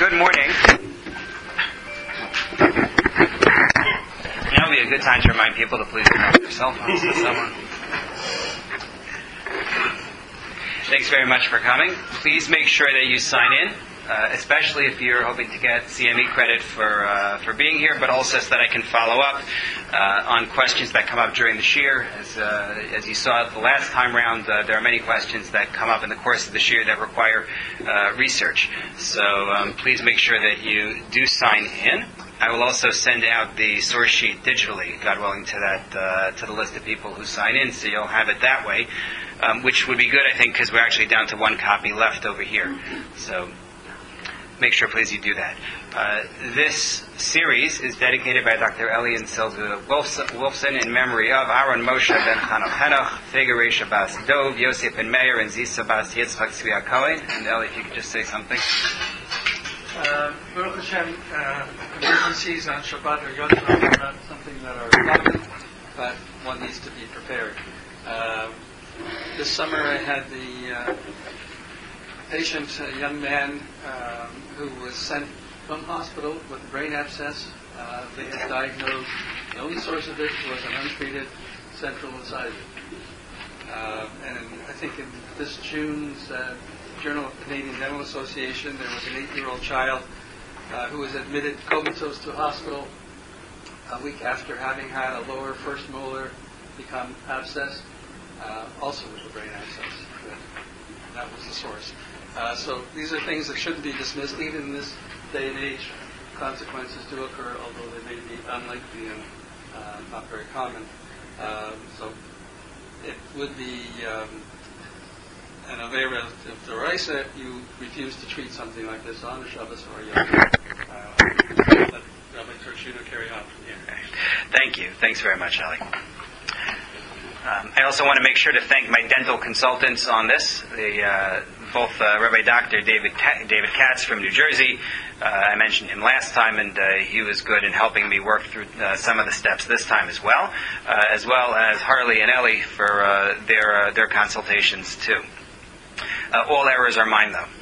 Good morning. Now would be a good time to remind people to please turn off their cell phones to someone. Thanks very much for coming. Please make sure that you sign in, especially if you're hoping to get CME credit for being here, but also so that I can follow up on questions that come up during the shir. As you saw the last time round, there are many questions that come up in the course of the shir that require research. So please make sure that you do sign in. I will also send out the source sheet digitally, God willing, to the list of people who sign in, so you'll have it that way, which would be good, I think, because we're actually down to one copy left over here. So make sure, please, you do that. This series is dedicated by Dr. Eli and Sylvia Wolfson in memory of Aaron Moshe ben Hanoch, Fega Shabbat Dov, Yosef ben Meir, and Zisa Bas Yitzchak Tzvi Cohen. And Eli, if you could just say something. Baruch Hashem, emergencies on Shabbat or Yom Tov are not something that are common, but one needs to be prepared. This summer I had the patient, a young man who was sent from hospital with a brain abscess. They had diagnosed the only source of it was an untreated central incisor. And I think in this June's Journal of Canadian Dental Association, there was an 8-year-old child who was admitted comatose to a hospital a week after having had a lower first molar become abscessed, also with a brain abscess. That was the source. So these are things that shouldn't be dismissed, even in this day and age. Consequences do occur, although they may be unlikely and not very common. So it would be an avera of Doraisa if you refuse to treat something like this on a Shabbos or a Yom Tov. Let Rabbi Tershino carry on from here. Thank you. Thanks very much, Eli. I also want to make sure to thank my dental consultants on this. Both Rabbi Dr. David Katz from New Jersey. I mentioned him last time, and he was good in helping me work through some of the steps this time as well as Harley and Ellie for their consultations too. All errors are mine, though.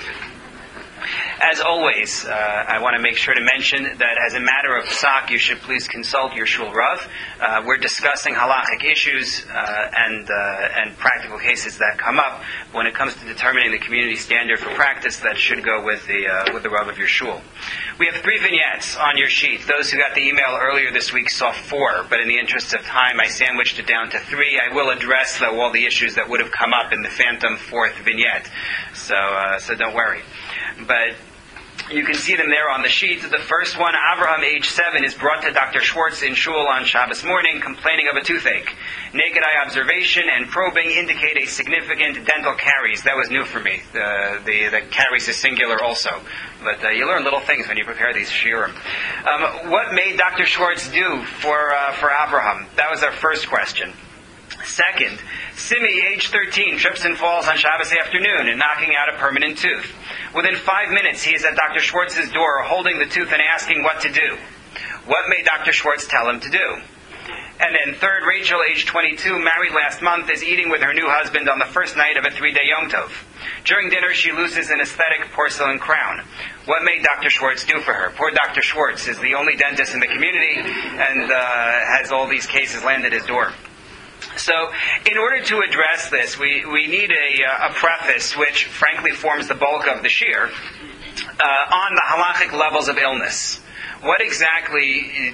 As always, I want to make sure to mention that as a matter of psak, you should please consult your shul rav. We're discussing halachic issues and practical cases that come up. When it comes to determining the community standard for practice, that should go with the rav of your shul. We have 3 vignettes on your sheet. Those who got the email earlier this week saw 4, but in the interest of time, I sandwiched it down to 3. I will address, though, all the issues that would have come up in the phantom 4th vignette. So don't worry. But you can see them there on the sheet. The first one, Avraham, age 7, is brought to Dr. Schwartz in shul on Shabbos morning, complaining of a toothache. Naked eye observation and probing indicate a significant dental caries. That was new for me. The caries is singular also. But you learn little things when you prepare these shiurim. What made Dr. Schwartz do for Avraham? That was our first question. Second, Simi, age 13, trips and falls on Shabbos afternoon and knocking out a permanent tooth. Within 5 minutes, he is at Dr. Schwartz's door holding the tooth and asking what to do. What may Dr. Schwartz tell him to do? And then third, Rachel, age 22, married last month, is eating with her new husband on the first night of a 3-day Yom Tov. During dinner, she loses an aesthetic porcelain crown. What may Dr. Schwartz do for her? Poor Dr. Schwartz is the only dentist in the community and has all these cases land at his door. So, in order to address this, we need a preface, which frankly forms the bulk of the shir, on the halachic levels of illness. What exactly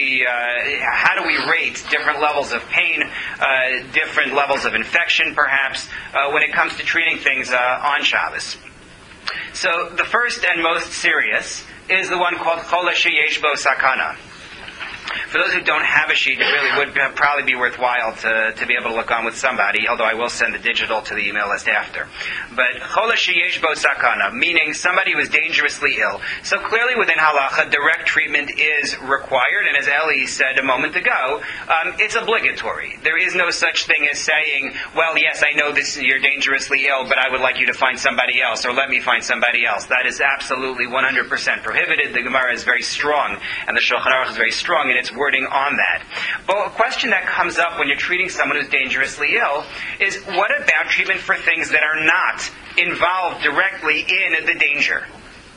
how do we rate different levels of pain, different levels of infection, perhaps, when it comes to treating things on Shabbos? So, the first and most serious is the one called Chol sheyesh bo sakana. For those who don't have a sheet, it really would probably be worthwhile to be able to look on with somebody, although I will send the digital to the email list after. But chol sheyesh bo sakana, meaning somebody who is dangerously ill. So clearly within halacha, direct treatment is required, and as Eli said a moment ago, it's obligatory. There is no such thing as saying, well, yes, I know you're dangerously ill, but I would like you to find somebody else, or let me find somebody else. That is absolutely 100% prohibited. The Gemara is very strong, and the Shulchan Aruch is very strong in its wording on that. But a question that comes up when you're treating someone who's dangerously ill is, what about treatment for things that are not involved directly in the danger?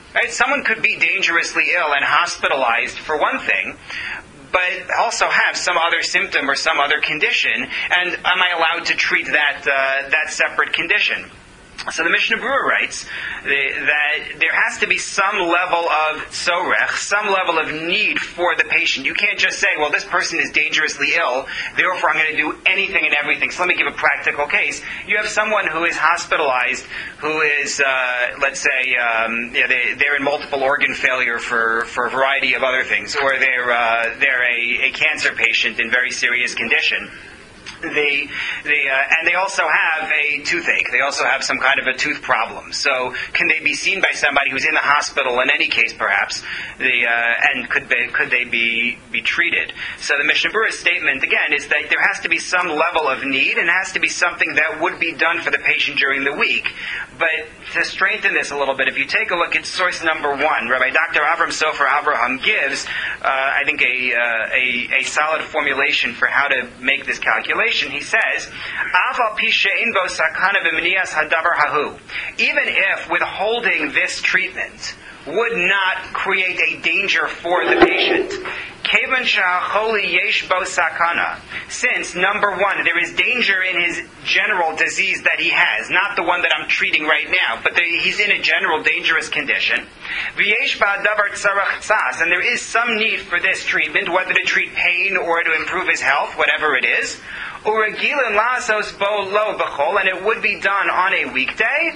Right? Someone could be dangerously ill and hospitalized for one thing, but also have some other symptom or some other condition, and am I allowed to treat that separate condition? So the Mishnah Berurah writes that there has to be some level of sorech, some level of need for the patient. You can't just say, well, this person is dangerously ill, therefore I'm going to do anything and everything. So let me give a practical case. You have someone who is hospitalized, who is, let's say, they're in multiple organ failure for a variety of other things, or they're a cancer patient in very serious condition. And they also have a toothache. They also have some kind of a tooth problem. So can they be seen by somebody who's in the hospital in any case, perhaps? And could they be treated? So the Mishnah Berurah's statement, again, is that there has to be some level of need, and it has to be something that would be done for the patient during the week. But to strengthen this a little bit, if you take a look at source number 1, Rabbi Dr. Avram Sofer Abraham gives, I think, a solid formulation for how to make this calculation. He says, even if withholding this treatment would not create a danger for the patient, since, number 1, there is danger in his general disease that he has, not the one that I'm treating right now, but he's in a general dangerous condition, and there is some need for this treatment, whether to treat pain or to improve his health, whatever it is, and it would be done on a weekday,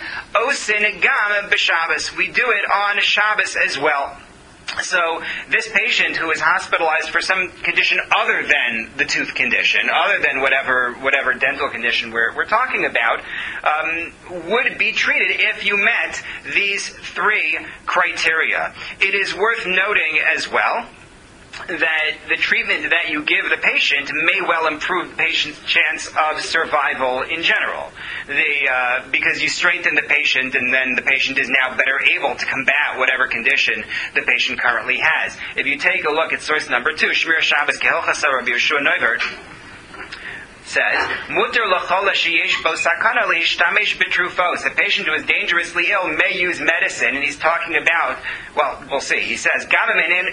we do it on Shabbos as well. So this patient who is hospitalized for some condition other than the tooth condition, other than whatever dental condition we're talking about, would be treated if you met these 3 criteria. It is worth noting as well that the treatment that you give the patient may well improve the patient's chance of survival in general. Because you strengthen the patient, and then the patient is now better able to combat whatever condition the patient currently has. If you take a look at source number 2, Shmir Shabbos Kehilchasa Rabbi Yeshua Neuvert says, Muter l'chol sheyesh bo sakana leishtamesh b'trufos. A patient who is dangerously ill may use medicine, and he's talking about, well, we'll see. He says, even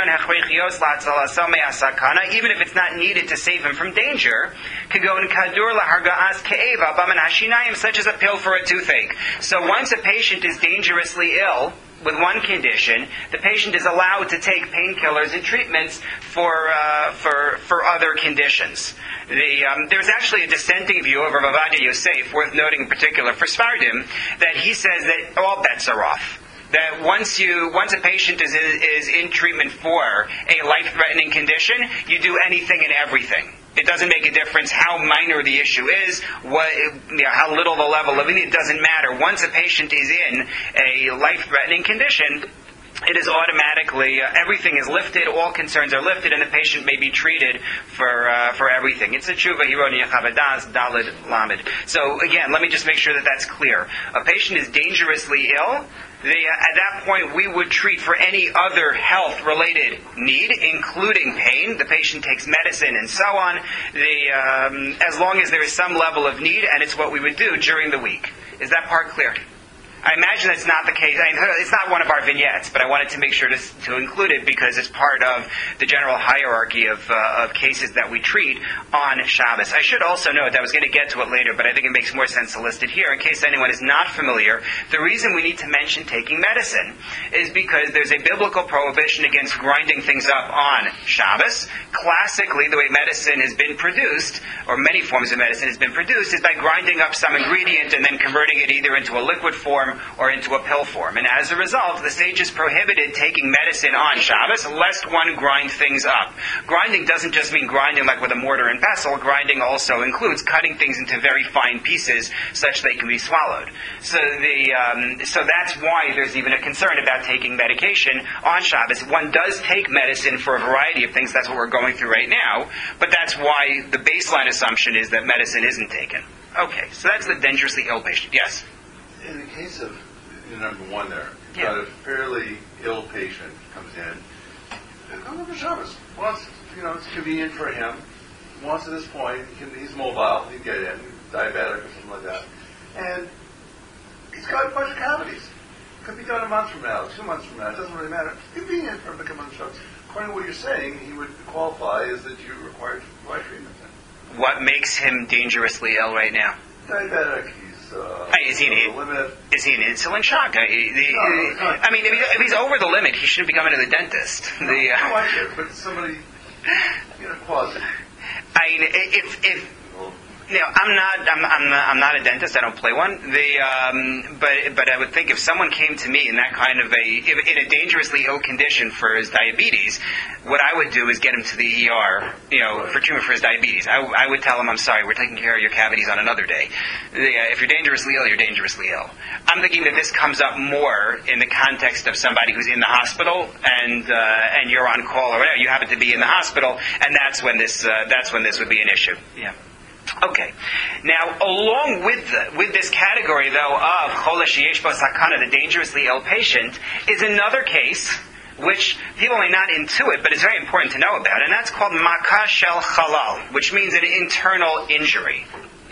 if it's not needed to save him from danger, could go in kadur lahargaas ke'eva b'man such as a pill for a toothache. So once a patient is dangerously ill with one condition, the patient is allowed to take painkillers and treatments for other conditions. There's actually a dissenting view of Rav Ovadia Yosef, worth noting in particular for Sfardim, that he says that all bets are off. That once a patient is in treatment for a life-threatening condition, you do anything and everything. It doesn't make a difference how minor the issue is, how little the level of it. It doesn't matter. Once a patient is in a life-threatening condition, it is automatically, everything is lifted, all concerns are lifted, and the patient may be treated for everything. It's a tshuva hironi yachavadas dalid lamed. So again, let me just make sure that that's clear. A patient is dangerously ill. At that point, we would treat for any other health-related need, including pain. The patient takes medicine and so on, as long as there is some level of need, and it's what we would do during the week. Is that part clear? I imagine that's not the case. It's not one of our vignettes, but I wanted to make sure to include it because it's part of the general hierarchy of cases that we treat on Shabbos. I should also note, I was going to get to it later, but I think it makes more sense to list it here in case anyone is not familiar. The reason we need to mention taking medicine is because there's a biblical prohibition against grinding things up on Shabbos. Classically, the way medicine has been produced, or many forms of medicine has been produced, is by grinding up some ingredient and then converting it either into a liquid form or into a pill form. And as a result, the sages prohibited taking medicine on Shabbos lest one grind things up. Grinding doesn't just mean grinding like with a mortar and pestle. Grinding also includes cutting things into very fine pieces such they can be swallowed. So that's why there's even a concern about taking medication on Shabbos. One does take medicine for a variety of things. That's what we're going through right now. But that's why the baseline assumption is that medicine isn't taken. Okay, so that's the dangerously ill patient. Yes? In the case of number 1 there, yeah. A fairly ill patient comes in, comes over Shabbos. Wants, it's convenient for him. Wants at this point, he's mobile, he can get in, diabetic or something like that. And he's got a bunch of cavities. Could be done a month from now, 2 months from now, it doesn't really matter. He'd be in for a couple of shots. According to what you're saying, he would qualify as that you require treatment. What makes him dangerously ill right now? Diabetic, he's Is he over the limit. Is he an insulin shock? I mean, if he's over the limit, he shouldn't be coming to the dentist. No, I get it, but somebody, quasi. I mean, if I'm not a dentist. I don't play one. But I would think if someone came to me in that kind of in a dangerously ill condition for his diabetes, what I would do is get him to the ER, for treatment for his diabetes. I would tell him, I'm sorry, we're taking care of your cavities on another day. If you're dangerously ill, you're dangerously ill. I'm thinking that this comes up more in the context of somebody who's in the hospital and you're on call or whatever. You happen to be in the hospital, and that's when this would be an issue. Yeah. Okay. Now, along with this category, though, of chola sheyesh bo sakana, the dangerously ill patient, is another case which people may not intuit, but is very important to know about, and that's called makah shel chalal, which means an internal injury.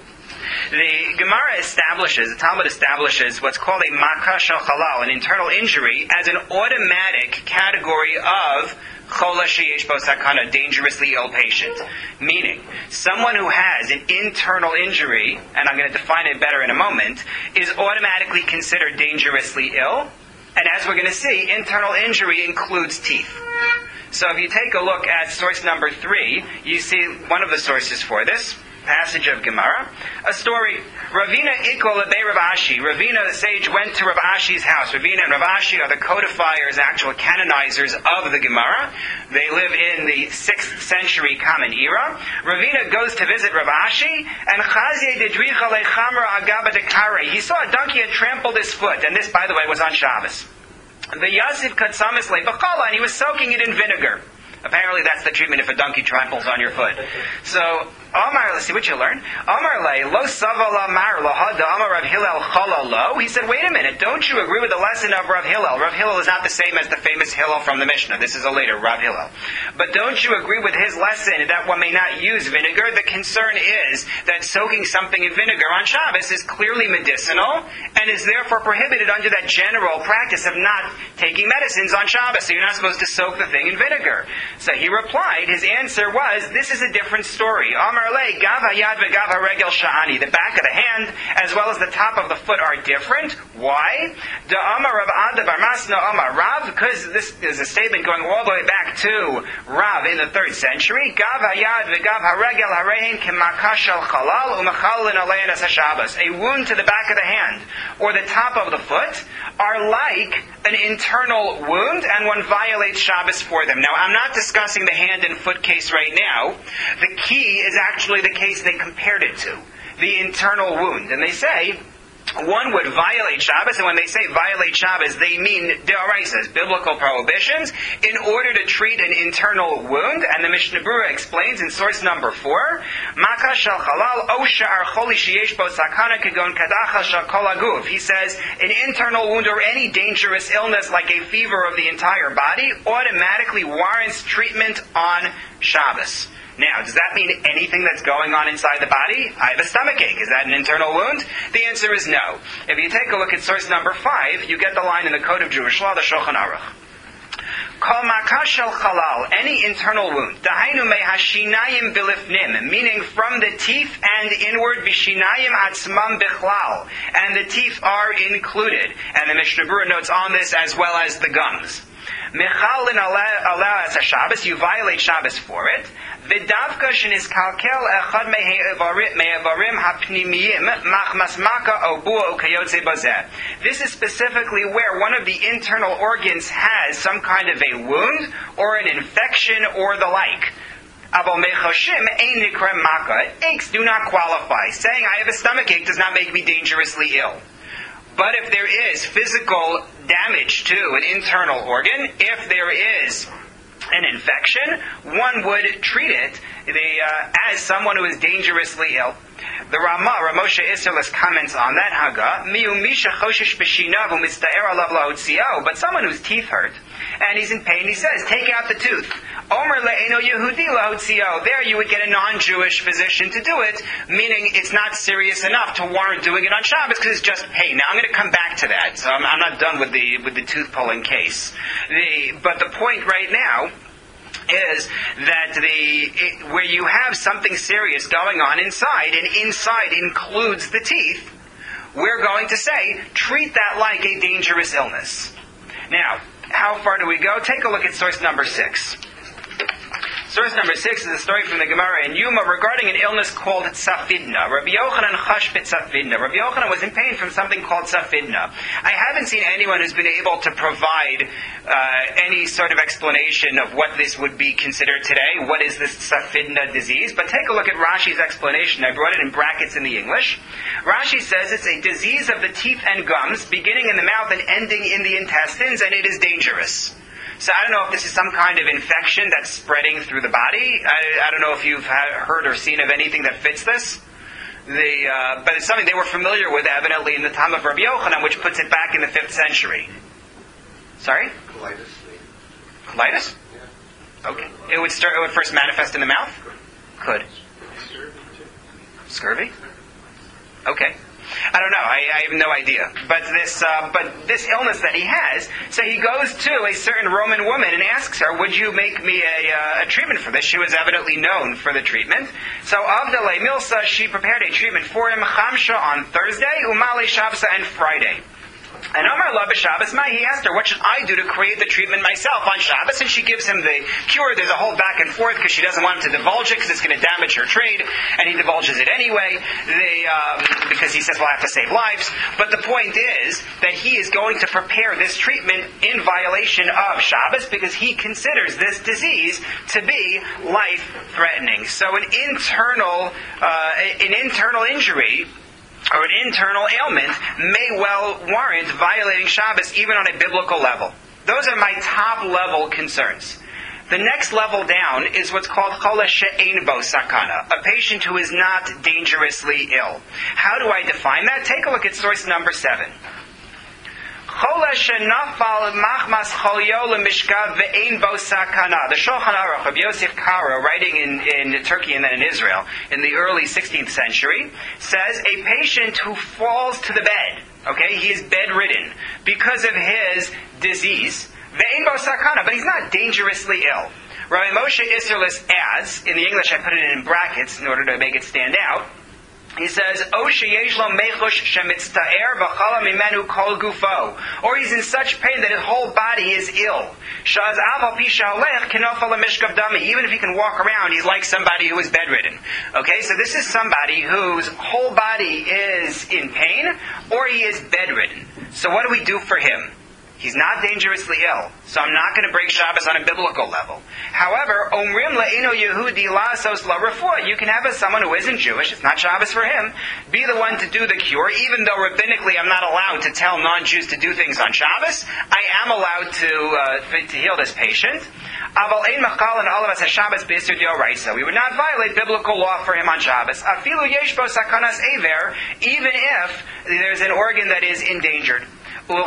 The Gemara the Talmud establishes what's called a makah shel chalal, an internal injury, as an automatic category of chola sheyesh bo sakana, dangerously ill patient. Meaning, someone who has an internal injury, and I'm going to define it better in a moment, is automatically considered dangerously ill. And as we're going to see, internal injury includes teeth. So if you take a look at source number 3, you see one of the sources for this passage of Gemara, a story. Ravina Ikol Lebei Rav Ashi. Ravina, the sage, went to Rav Ashi's house. Ravina and Rav Ashi are the codifiers, actual canonizers of the Gemara. They live in the 6th century Common Era. Ravina goes to visit Rav Ashi, and Chazye Dedricha Lechamra Agaba Dekare. He saw a donkey had trampled his foot, and this, by the way, was on Shabbos. The Yasiv Katsamis Lebachala, and he was soaking it in vinegar. Apparently that's the treatment if a donkey tramples on your foot. So, Omar, let's see what you learn. Omar le, lo savala mar lo hada Omar Rav Hillel chala lo. He said, wait a minute, don't you agree with the lesson of Rav Hillel? Rav Hillel is not the same as the famous Hillel from the Mishnah. This is a later Rav Hillel. But don't you agree with his lesson that one may not use vinegar? The concern is that soaking something in vinegar on Shabbos is clearly medicinal and is therefore prohibited under that general practice of not taking medicines on Shabbos. So you're not supposed to soak the thing in vinegar. So he replied, his answer was, this is a different story. Amar le, gav hayad vegav haregel sha'ani. The back of the hand as well as the top of the foot are different. Why? Da Amar Rav Ada bar Masna Amar Rav, because this is a statement going all the way back to Rav in the 3rd century. Gav hayad vegav haregel harein kemakah shel chalal umachalin alein as haShabbos. A wound to the back of the hand or the top of the foot are like an internal wound, and one violates Shabbos for them. Now, I'm not discussing the hand and foot case right now. The key is actually the case they compared it to, the internal wound. And they say one would violate Shabbos, and when they say violate Shabbos, they mean deoraisas, biblical prohibitions, in order to treat an internal wound. And the Mishnah Berurah explains in source number 4, Makah shel chalal o she'ar choli sheyesh bo sakana kegon kadacha shel kol haguf. He says an internal wound or any dangerous illness like a fever of the entire body automatically warrants treatment on Shabbos. Now, does that mean anything that's going on inside the body? I have a stomachache. Is that an internal wound? The answer is no. If you take a look at source number 5, you get the line in the Code of Jewish Law, the Shulchan Aruch. Kol makah shel chalal, any internal wound, dahainu mehashinayim bilifnim, meaning from the teeth and inward, bishinayim atzmam bichlal, and the teeth are included. And the Mishnah Berurah notes on this as well as the gums. Mechalin ala as a Shabbos, you violate Shabbos for it. V'davka sheniskalkel echad me'evarim hapnimiyim machmas maka obua ukayotze bazeh. This is specifically where one of the internal organs has some kind of a wound or an infection or the like. Abal mechoshim ein nikrem maka. Aches do not qualify. Saying I have a stomachache does not make me dangerously ill. But if there is physical damage to an internal organ, if there is an infection, one would treat it as someone who is dangerously ill. The Ramosha Isserles comments on that Haga, but someone whose teeth hurt, and he's in pain, he says, take out the tooth. There you would get a non-Jewish physician to do it, meaning it's not serious enough to warrant doing it on Shabbos because it's just pain. Now I'm going to come back to that, so I'm not done with the tooth pulling case. But the point right now is that where you have something serious going on inside, and inside includes the teeth, we're going to say, treat that like a dangerous illness. Now, how far do we go? Take a look at source number 6. Source number 6 is a story from the Gemara in Yuma regarding an illness called Tzafidna. Rabbi Yochanan chashbit Tzafidna. Rabbi Yochanan was in pain from something called Tzafidna. I haven't seen anyone who's been able to provide any sort of explanation of what this would be considered today. What is this Tzafidna disease? But take a look at Rashi's explanation. I brought it in brackets in the English. Rashi says it's a disease of the teeth and gums, beginning in the mouth and ending in the intestines, and it is dangerous. So I don't know if this is some kind of infection that's spreading through the body. I don't know if you've heard or seen of anything that fits this. But it's something they were familiar with, evidently, in the time of Rabbi Yochanan, which puts it back in the 5th century. Sorry? Colitis. Colitis? Yeah. Okay. It would first manifest in the mouth? Could. Scurvy? Okay. I don't know. I have no idea. But this illness that he has, so he goes to a certain Roman woman and asks her, would you make me a treatment for this? She was evidently known for the treatment. So Avdale Milsa, she prepared a treatment for him, Chamsha on Thursday, Umale Shabsa and Friday. And Omar La B'Shabbos Mai, he asked her, what should I do to create the treatment myself on Shabbos? And she gives him the cure. There's a whole back and forth because she doesn't want him to divulge it because it's going to damage her trade. And he divulges it anyway because he says, well, I have to save lives. But the point is that he is going to prepare this treatment in violation of Shabbos because he considers this disease to be life-threatening. So an internal injury or an internal ailment may well warrant violating Shabbos even on a biblical level. Those are my top level concerns. The next level down is what's called chola she'ein bo sakana, a patient who is not dangerously ill. How do I define that? Take a look at source number 7. Chola she'nafal machmas cholyo lemishkav ve'ein bo sakana. The Shulchan Aruch of Yosef Karo, writing in Turkey and then in Israel in the early 16th century, says a patient who falls to the bed, okay, he is bedridden because of his disease, ve'ein bo sakana, but he's not dangerously ill. Rabbi Moshe Isserles adds, in the English I put it in brackets in order to make it stand out, he says, or he's in such pain that his whole body is ill. Even if he can walk around, he's like somebody who is bedridden. Okay, so this is somebody whose whole body is in pain, or he is bedridden. So what do we do for him? He's not dangerously ill, so I'm not going to break Shabbos on a biblical level. However, Omrim la'ino Yehudi la'asos la'refuah, you can have someone who isn't Jewish, it's not Shabbos for him, be the one to do the cure, even though rabbinically I'm not allowed to tell non-Jews to do things on Shabbos. I am allowed to heal this patient. Aval ein machal and olav Shabbos b'isur d'oraisa. We would not violate biblical law for him on Shabbos. Afilu yesh bo sakanas aver, even if there's an organ that is endangered. What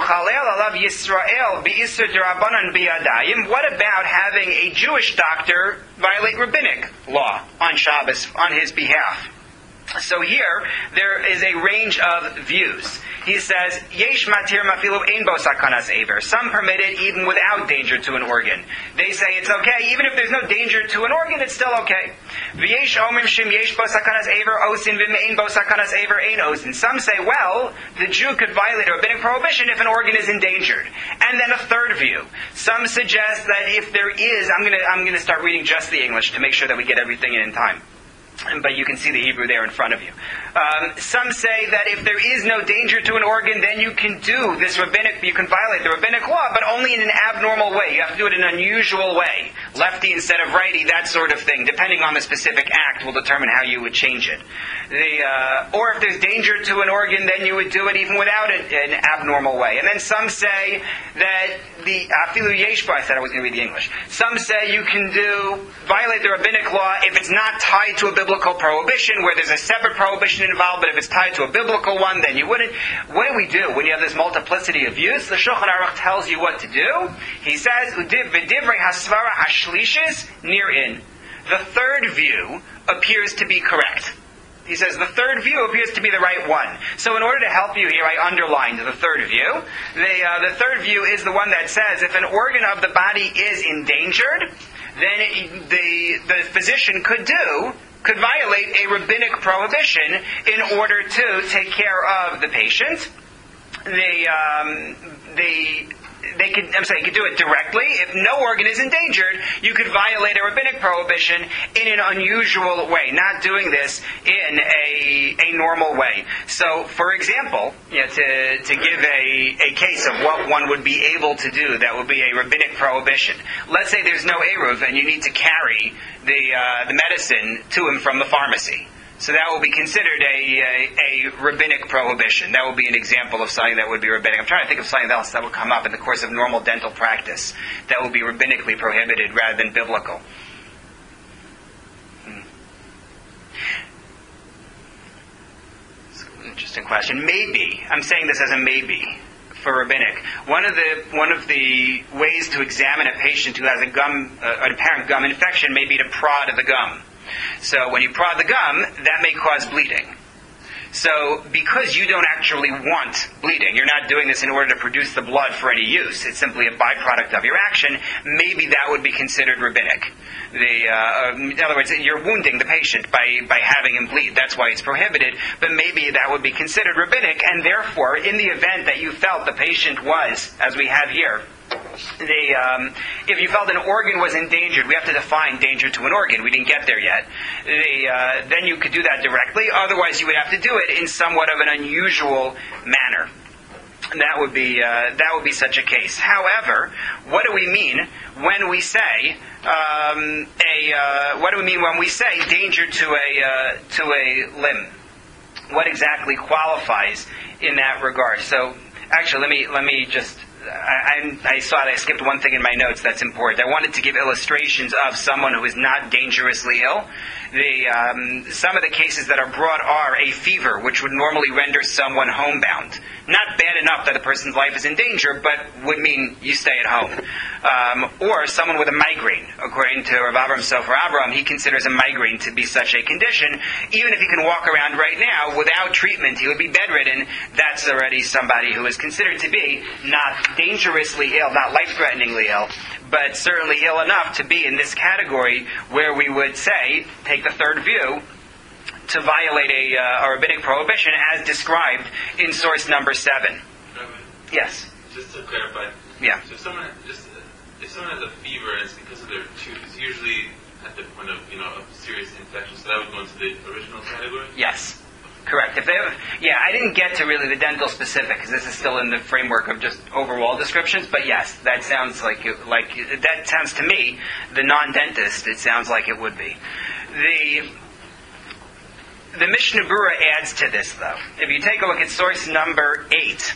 about having a Jewish doctor violate rabbinic law on Shabbos on his behalf? So here, there is a range of views. He says, Yesh matir mafilu ein bo sakanas aver. Some permit it even without danger to an organ. They say it's okay, even if there's no danger to an organ, it's still okay. V'yesh omrim shim yesh bo sakanas aver osin v'mein bo sakanas aver ein osin. Some say, well, the Jew could violate a rabbinic prohibition if an organ is endangered. And then a third view. Some suggest that if there is, I'm going to start reading just the English to make sure that we get everything in time. But you can see the Hebrew there in front of you. Some say that if there is no danger to an organ, then you can do this you can violate the rabbinic law, but only in an abnormal way. You have to do it in an unusual way. Lefty instead of righty, that sort of thing. Depending on the specific act will determine how you would change it. Or if there's danger to an organ, then you would do it even without an abnormal way. And then some say that afilu yeshbo, I said I was going to read the English. Some say you can violate the rabbinic law if it's not tied to a biblical biblical prohibition where there's a separate prohibition involved, but if it's tied to a biblical one, then you wouldn't. What do we do when you have this multiplicity of views? The Shulchan Aruch tells you what to do. He says, "V'divrei hasvara hashlishis nirin." The third view appears to be correct. He says the third view appears to be the right one. So in order to help you here, I underlined the third view. The third view is the one that says if an organ of the body is endangered, then the physician could violate a rabbinic prohibition in order to take care of the patient. They could do it directly. If no organ is endangered, you could violate a rabbinic prohibition in an unusual way, not doing this in a normal way. So, for example, to give a case of what one would be able to do that would be a rabbinic prohibition. Let's say there's no Eruv and you need to carry the medicine to him from the pharmacy. So that will be considered a rabbinic prohibition. That will be an example of something that would be rabbinic. I'm trying to think of something else that would come up in the course of normal dental practice that would be rabbinically prohibited rather than biblical. It's an interesting question. Maybe, I'm saying this as a maybe for rabbinic. One of the ways to examine a patient who has an apparent gum infection may be to prod the gum. So when you prod the gum, that may cause bleeding. So because you don't actually want bleeding, you're not doing this in order to produce the blood for any use, it's simply a byproduct of your action, maybe that would be considered rabbinic. In other words, you're wounding the patient by having him bleed. That's why it's prohibited, but maybe that would be considered rabbinic, and therefore, in the event that you felt the patient was, as we have here, if you felt an organ was endangered, we have to define danger to an organ. We didn't get there yet. Then you could do that directly. Otherwise, you would have to do it in somewhat of an unusual manner. That would be such a case. However, what do we mean when we say danger to a limb? What exactly qualifies in that regard? So, actually, let me just. I saw that I skipped one thing in my notes that's important. I wanted to give illustrations of someone who is not dangerously ill. Some of the cases that are brought are a fever, which would normally render someone homebound. Not bad enough that a person's life is in danger, but would mean you stay at home. Or someone with a migraine. According to Rav Avram Sofer Avram, he considers a migraine to be such a condition. Even if he can walk around right now without treatment, he would be bedridden. That's already somebody who is considered to be not dangerously ill, not life-threateningly ill, but certainly ill enough to be in this category where we would say, take the third view, to violate a rabbinic prohibition as described in source number 7. Yes? Just to clarify. Yeah. So if someone has a fever and it's because of their tooth, it's usually at the point of a serious infection, so that would go into the original category? Yes. Correct. If they have, I didn't get to really the dental specific because this is still in the framework of just overall descriptions. But yes, that sounds like that sounds to me, the non-dentist, it sounds like it would be. The Mishnah Berurah adds to this, though. If you take a look at source number 8,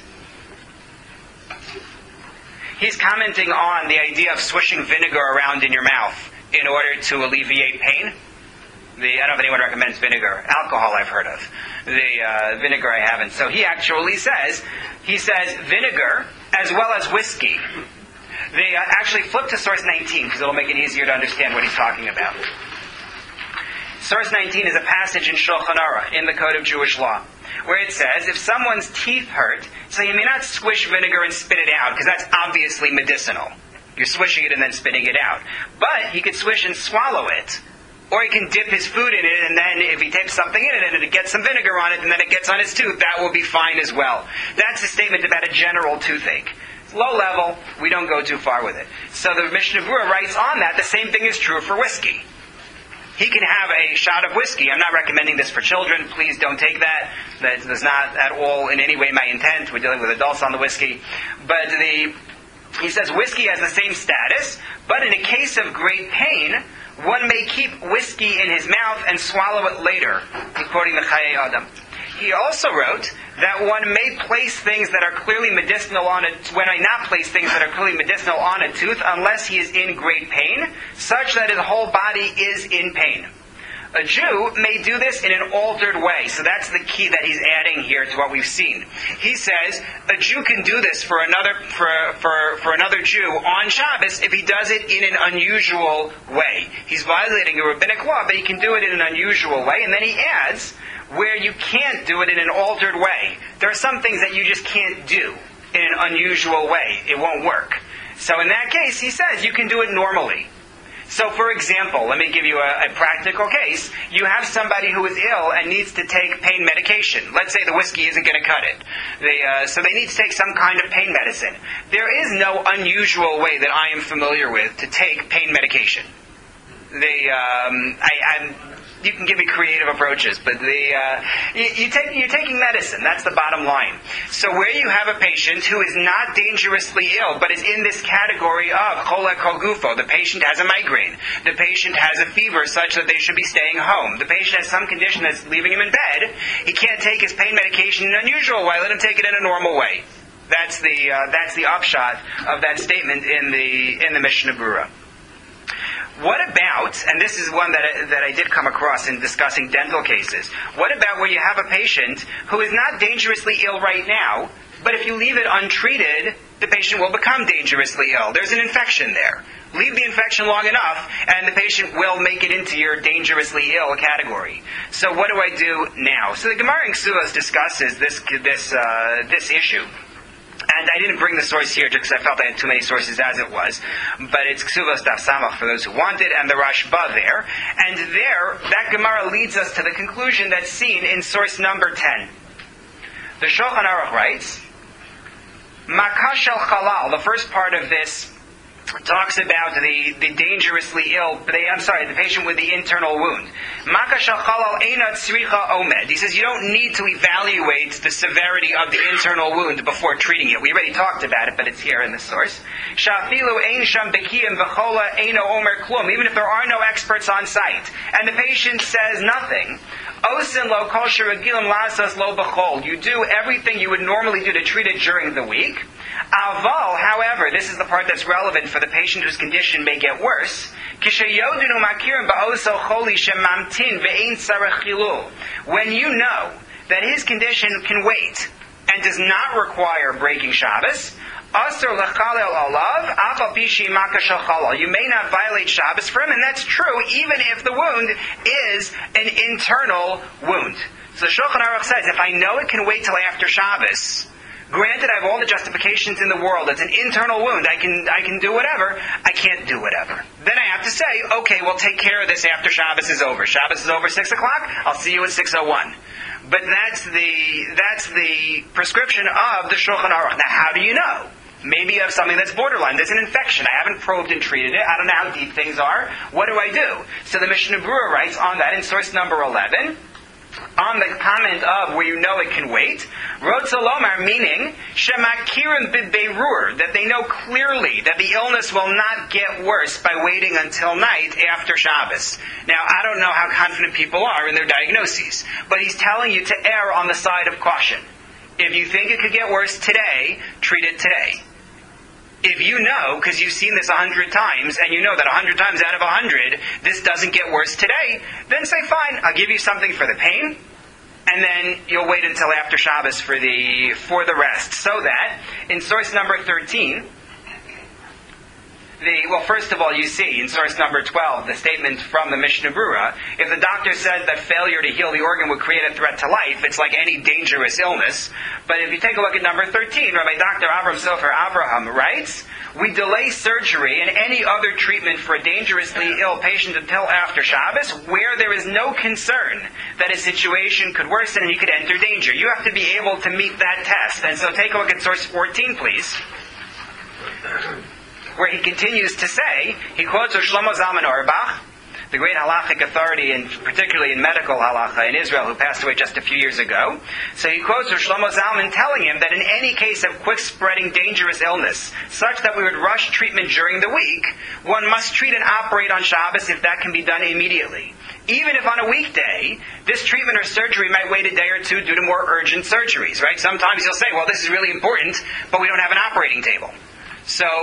he's commenting on the idea of swishing vinegar around in your mouth in order to alleviate pain. I don't know if anyone recommends vinegar. Alcohol I've heard of. The vinegar I haven't. So he actually says vinegar as well as whiskey. They actually flip to source 19 because it'll make it easier to understand what he's talking about. Source 19 is a passage in Shulchan Aruch, in the Code of Jewish Law, where it says if someone's teeth hurt, so you may not swish vinegar and spit it out because that's obviously medicinal. You're swishing it and then spitting it out. But he could swish and swallow it. Or he can dip his food in it, and then if he dips something in it and it gets some vinegar on it, and then it gets on his tooth, that will be fine as well. That's a statement about a general toothache. It's low level, we don't go too far with it. So the Mishnah Berurah writes on that, the same thing is true for whiskey. He can have a shot of whiskey. I'm not recommending this for children. Please don't take that. That is not at all in any way my intent. We're dealing with adults on the whiskey. But he says whiskey has the same status, but in a case of great pain, one may keep whiskey in his mouth and swallow it later, quoting the Chayei Adam. He also wrote that one may place things that are clearly medicinal on it, when I not place things that are clearly medicinal on a tooth unless he is in great pain, such that his whole body is in pain. A Jew may do this in an altered way. So that's the key that he's adding here to what we've seen. He says a Jew can do this for another Jew on Shabbos if he does it in an unusual way. He's violating a rabbinic law, but he can do it in an unusual way. And then he adds, where you can't do it in an altered way. There are some things that you just can't do in an unusual way. It won't work. So in that case, he says you can do it normally. So, for example, let me give you a practical case. You have somebody who is ill and needs to take pain medication. Let's say the whiskey isn't going to cut it. So they need to take some kind of pain medicine. There is no unusual way that I am familiar with to take pain medication. You can give me creative approaches, but you're taking medicine. That's the bottom line. So where you have a patient who is not dangerously ill, but is in this category of cholek kol gufo, the patient has a migraine, the patient has a fever such that they should be staying home, the patient has some condition that's leaving him in bed, he can't take his pain medication in an unusual way, let him take it in a normal way. That's the upshot of that statement in the Mishnah Berurah. What about, and this is one that I did come across in discussing dental cases, what about where you have a patient who is not dangerously ill right now, but if you leave it untreated, the patient will become dangerously ill. There's an infection there. Leave the infection long enough, and the patient will make it into your dangerously ill category. So what do I do now? So the Gemara in Ksuvos discusses this issue. And I didn't bring the source here just because I felt I had too many sources as it was. But it's Ksuvos Daf Samach for those who want it, and the Rashba there. And there, that Gemara leads us to the conclusion that's seen in source number 10. The Shulchan Aruch writes, Makah shel Chalal, the first part of this talks about the dangerously ill, the patient with the internal wound. Makah shel Chalal eina tzricha omed. He says you don't need to evaluate the severity of the internal wound before treating it. We already talked about it, but it's here in the source. Shafilu ein sham bekiyim v'chola eino omer klum. Even if there are no experts on site, and the patient says nothing, osin lo kol sheragilim lasas lo b'chol. You do everything you would normally do to treat it during the week. Aval, however, this is the part that's relevant for the patient whose condition may get worse. When you know that his condition can wait and does not require breaking Shabbos, you may not violate Shabbos for him, and that's true even if the wound is an internal wound. So Shulchan Aruch says, if I know it can wait till after Shabbos, granted, I have all the justifications in the world. It's an internal wound. I can do whatever. I can't do whatever. Then I have to say, okay, well, take care of this after Shabbos is over. Shabbos is over 6 o'clock. I'll see you at 6:01. But that's the prescription of the Shulchan Aruch. Now, how do you know? Maybe you have something that's borderline. There's an infection. I haven't probed and treated it. I don't know how deep things are. What do I do? So the Mishnah Berurah writes on that in source number 11, on the comment of where you know it can wait, Rotzalomar, meaning Shemakirim b'beirur, that they know clearly that the illness will not get worse by waiting until night after Shabbos. Now, I don't know how confident people are in their diagnoses, but he's telling you to err on the side of caution. If you think it could get worse today, treat it today. If you know, because you've seen this 100 times, and you know that 100 times out of 100, this doesn't get worse today, then say, fine, I'll give you something for the pain, and then you'll wait until after Shabbos for the rest. So that, in source number 13, first of all, you see, in source number 12, the statement from the Mishnah Berurah, if the doctor says that failure to heal the organ would create a threat to life, it's like any dangerous illness. But if you take a look at number 13, Rabbi Dr. Avram Sofer Avraham writes, we delay surgery and any other treatment for a dangerously ill patient until after Shabbos, where there is no concern that his situation could worsen and he could enter danger. You have to be able to meet that test. And so take a look at source 14, please, where he continues to say, he quotes Shlomo Zalman Auerbach, the great halachic authority, and particularly in medical halacha in Israel, who passed away just a few years ago. So he quotes Shlomo Zalman telling him that in any case of quick-spreading dangerous illness, such that we would rush treatment during the week, one must treat and operate on Shabbos if that can be done immediately. Even if on a weekday, this treatment or surgery might wait a day or two due to more urgent surgeries, right? Sometimes you'll say, well, this is really important, but we don't have an operating table. So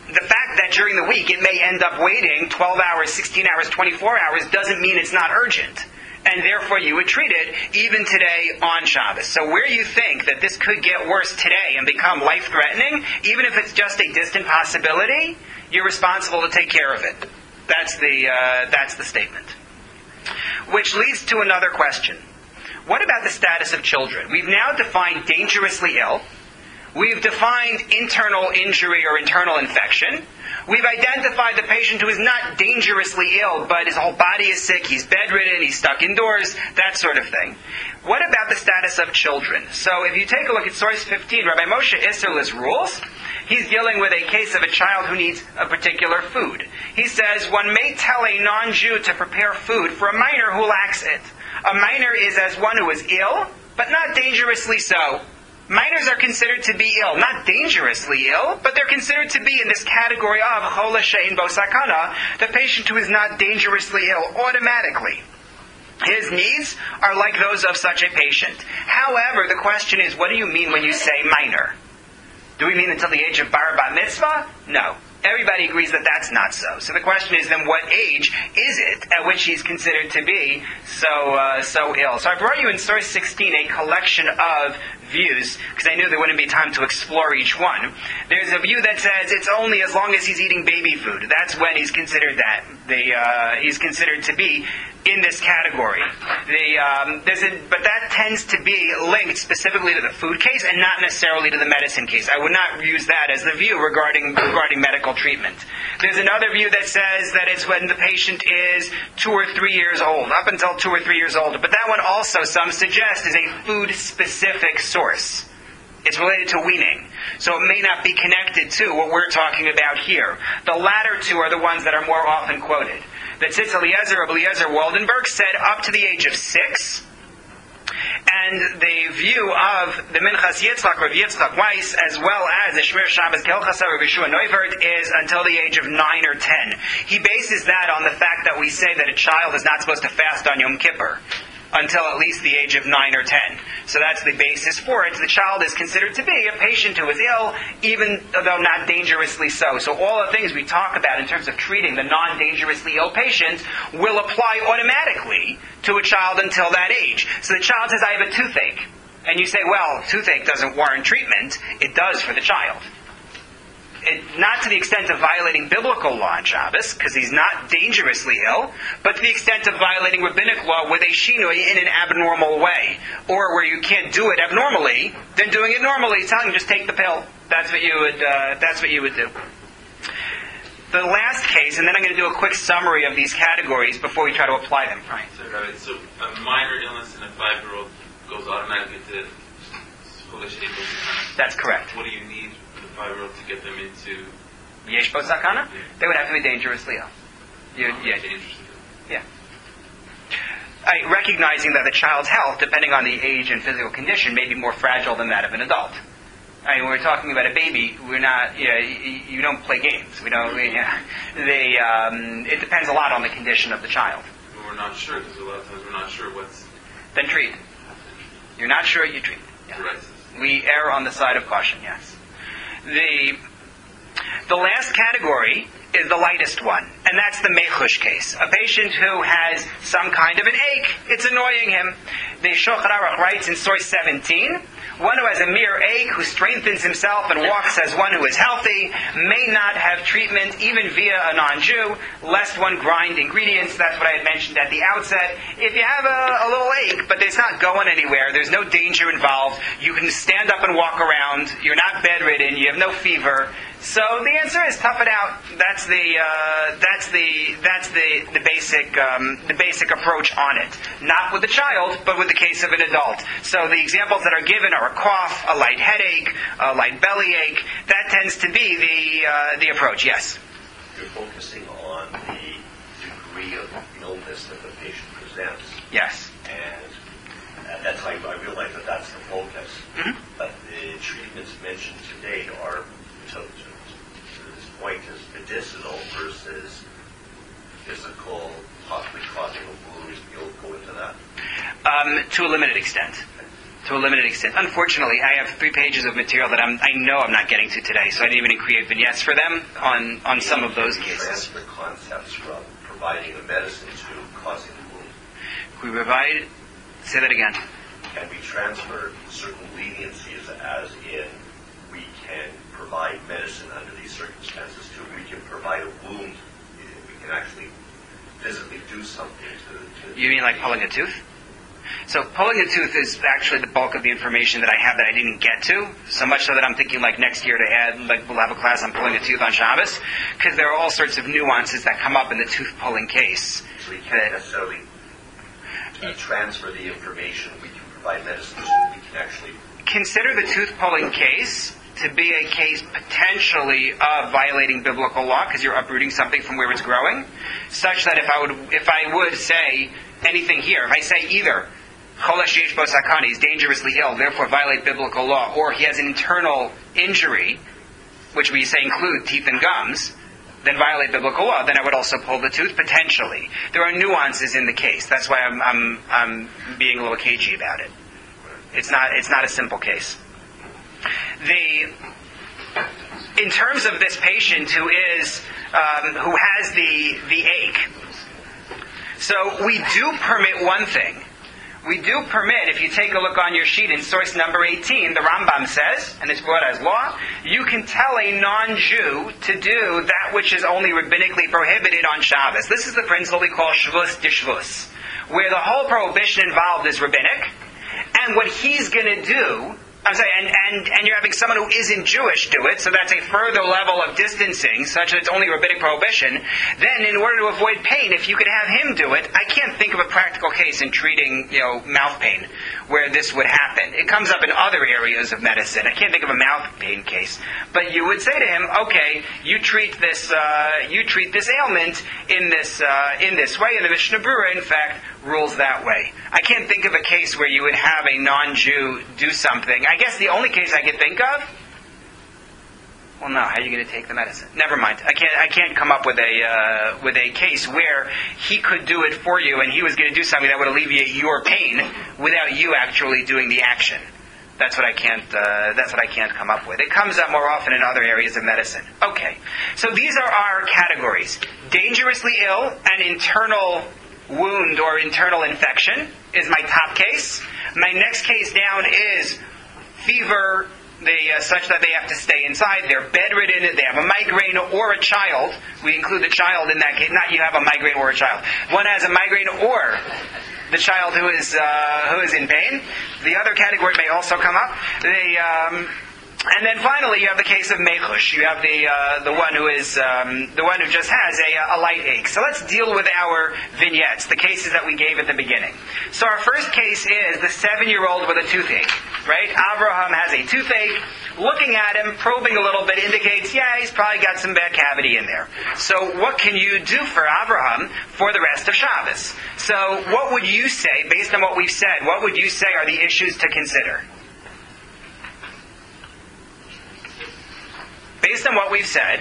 the fact that during the week it may end up waiting 12 hours, 16 hours, 24 hours doesn't mean it's not urgent. And therefore you would treat it even today on Shabbos. So where you think that this could get worse today and become life-threatening, even if it's just a distant possibility, you're responsible to take care of it. That's the statement. Which leads to another question. What about the status of children? We've now defined dangerously ill. We've defined internal injury or internal infection. We've identified the patient who is not dangerously ill, but his whole body is sick, he's bedridden, he's stuck indoors, that sort of thing. What about the status of children? So if you take a look at source 15, Rabbi Moshe Isserles rules, he's dealing with a case of a child who needs a particular food. He says, one may tell a non-Jew to prepare food for a minor who lacks it. A minor is as one who is ill, but not dangerously so. Minors are considered to be ill, not dangerously ill, but they're considered to be in this category of chola she'ein bo sakana, the patient who is not dangerously ill, automatically. His needs are like those of such a patient. However, the question is, what do you mean when you say minor? Do we mean until the age of bar bat mitzvah? No. Everybody agrees that that's not so. So the question is then, what age is it at which he's considered to be so ill? So I brought you in source 16 a collection of views, because I knew there wouldn't be time to explore each one. There's a view that says it's only as long as he's eating baby food. That's when he's considered that. He's considered to be in this category. But that tends to be linked specifically to the food case and not necessarily to the medicine case. I would not use that as the view regarding medical treatment. There's another view that says that it's when the patient is 2 or 3 years old, up until 2 or 3 years old. But that one also, some suggest, is a food-specific source. It's related to weaning. So it may not be connected to what we're talking about here. The latter two are the ones that are more often quoted. That Tzitz Eliezer Waldenberg said up to the age of 6, and the view of the Minchas Yitzchak, Rav Yitzchak Weiss, as well as the Shmir Shabbos Kelchasa, Rav Yeshua Neuvert, is until the age of 9 or 10. He bases that on the fact that we say that a child is not supposed to fast on Yom Kippur until at least the age of 9 or 10. So that's the basis for it. The child is considered to be a patient who is ill, even though not dangerously so. So all the things we talk about in terms of treating the non-dangerously ill patient will apply automatically to a child until that age. So the child says, I have a toothache. And you say, well, toothache doesn't warrant treatment. It does for the child. Not to the extent of violating biblical law on Shabbos, because he's not dangerously ill, but to the extent of violating rabbinic law with a shinui in an abnormal way. Or where you can't do it abnormally, then doing it normally, telling him just take the pill. That's what you would do. The last case, and then I'm going to do a quick summary of these categories before we try to apply them. Right. So a minor illness in a 5-year-old goes automatically to chola she'ein bo sakana. That's correct. What do you need 5-year-old to get them into Yesh bo sakana? Yeah. They would have to be dangerously ill. dangerously? Yeah. Recognizing that the child's health, depending on the age and physical condition, may be more fragile than that of an adult. When we're talking about a baby, we're not. You don't play games. We don't. It depends a lot on the condition of the child. But we're not sure, because a lot of times we're not sure what's Then treat. You're not sure, you treat. Yeah. the right. We err on the side of caution. Yes. The last category is the lightest one, and that's the mechush case. A patient who has some kind of an ache, it's annoying him. The Shulchan Aruch writes in source 17, one who has a mere ache, who strengthens himself and walks as one who is healthy, may not have treatment even via a non-Jew, lest one grind ingredients. That's what I had mentioned at the outset. If you have a little ache, but it's not going anywhere, there's no danger involved, you can stand up and walk around, you're not bedridden, you have no fever. So the answer is tough it out. That's the basic approach on it. Not with the child, but with the case of an adult. So the examples that are given are a cough, a light headache, a light bellyache. That tends to be the approach. Yes. You're focusing on the degree of illness that the patient presents. Yes. And that's how I realize that that's the focus. Mm-hmm. But the treatments mentioned today are, to this point, is medicinal versus physical, possibly causing a wound. You'll go into that? To a limited extent. to a limited extent. Unfortunately, I have 3 pages of material that I know I'm not getting to today, so I didn't even create vignettes for them on some of those cases. Transfer concepts from providing a medicine to causing the wound. We provide, say that again. Can we transfer certain leniencies as in we can provide medicine under these circumstances to we can provide a wound, we can actually physically do something to You mean like pulling a tooth? So pulling a tooth is actually the bulk of the information that I have that I didn't get to. So much so that I'm thinking like next year to add, like we'll have a class on pulling a tooth on Shabbos, because there are all sorts of nuances that come up in the tooth pulling case. So we can't necessarily transfer the information. We can provide medicine so we can actually Consider the tooth pulling case to be a case potentially of violating biblical law because you're uprooting something from where it's growing, such that if I would say anything here, if I say either Cholesh Yesh Bo Sakani is dangerously ill, therefore violate biblical law, or he has an internal injury, which we say include teeth and gums, then violate biblical law, then I would also pull the tooth potentially. There are nuances in the case. That's why I'm being a little cagey about it. It's not a simple case. In terms of this patient who has the ache, so we do permit one thing. We do permit, if you take a look on your sheet in source number 18, the Rambam says, and it's brought as law, you can tell a non-Jew to do that which is only rabbinically prohibited on Shabbos. This is the principle we call Shvus Dishvus, where the whole prohibition involved is rabbinic, and what he's going to do, and you're having someone who isn't Jewish do it, so that's a further level of distancing, such that it's only rabbinic prohibition. Then, in order to avoid pain, if you could have him do it, I can't think of a practical case in treating, mouth pain where this would happen. It comes up in other areas of medicine. I can't think of a mouth pain case, but you would say to him, okay, you treat this ailment in this way, and the Mishnah Berurah, in fact, rules that way. I can't think of a case where you would have a non-Jew do something. I guess the only case I could think of, well, no, how are you going to take the medicine? Never mind. I can't come up with a case where he could do it for you and he was going to do something that would alleviate your pain without you actually doing the action. That's what I can't come up with. It comes up more often in other areas of medicine. Okay. So these are our categories. Dangerously ill, an internal wound or internal infection is my top case. My next case down is fever, such that they have to stay inside. They're bedridden. They have a migraine or a child. We include the child in that case. Not you have a migraine or a child. One has a migraine or the child who is in pain. The other category may also come up. And then finally, you have the case of mechush. You have the one who just has a light ache. So let's deal with our vignettes, the cases that we gave at the beginning. So our first case is the 7-year-old with a toothache. Right? Avraham has a toothache. Looking at him, probing a little bit indicates, he's probably got some bad cavity in there. So what can you do for Avraham for the rest of Shabbos? So what would you say, based on what we've said, what would you say are the issues to consider? Based on what we've said,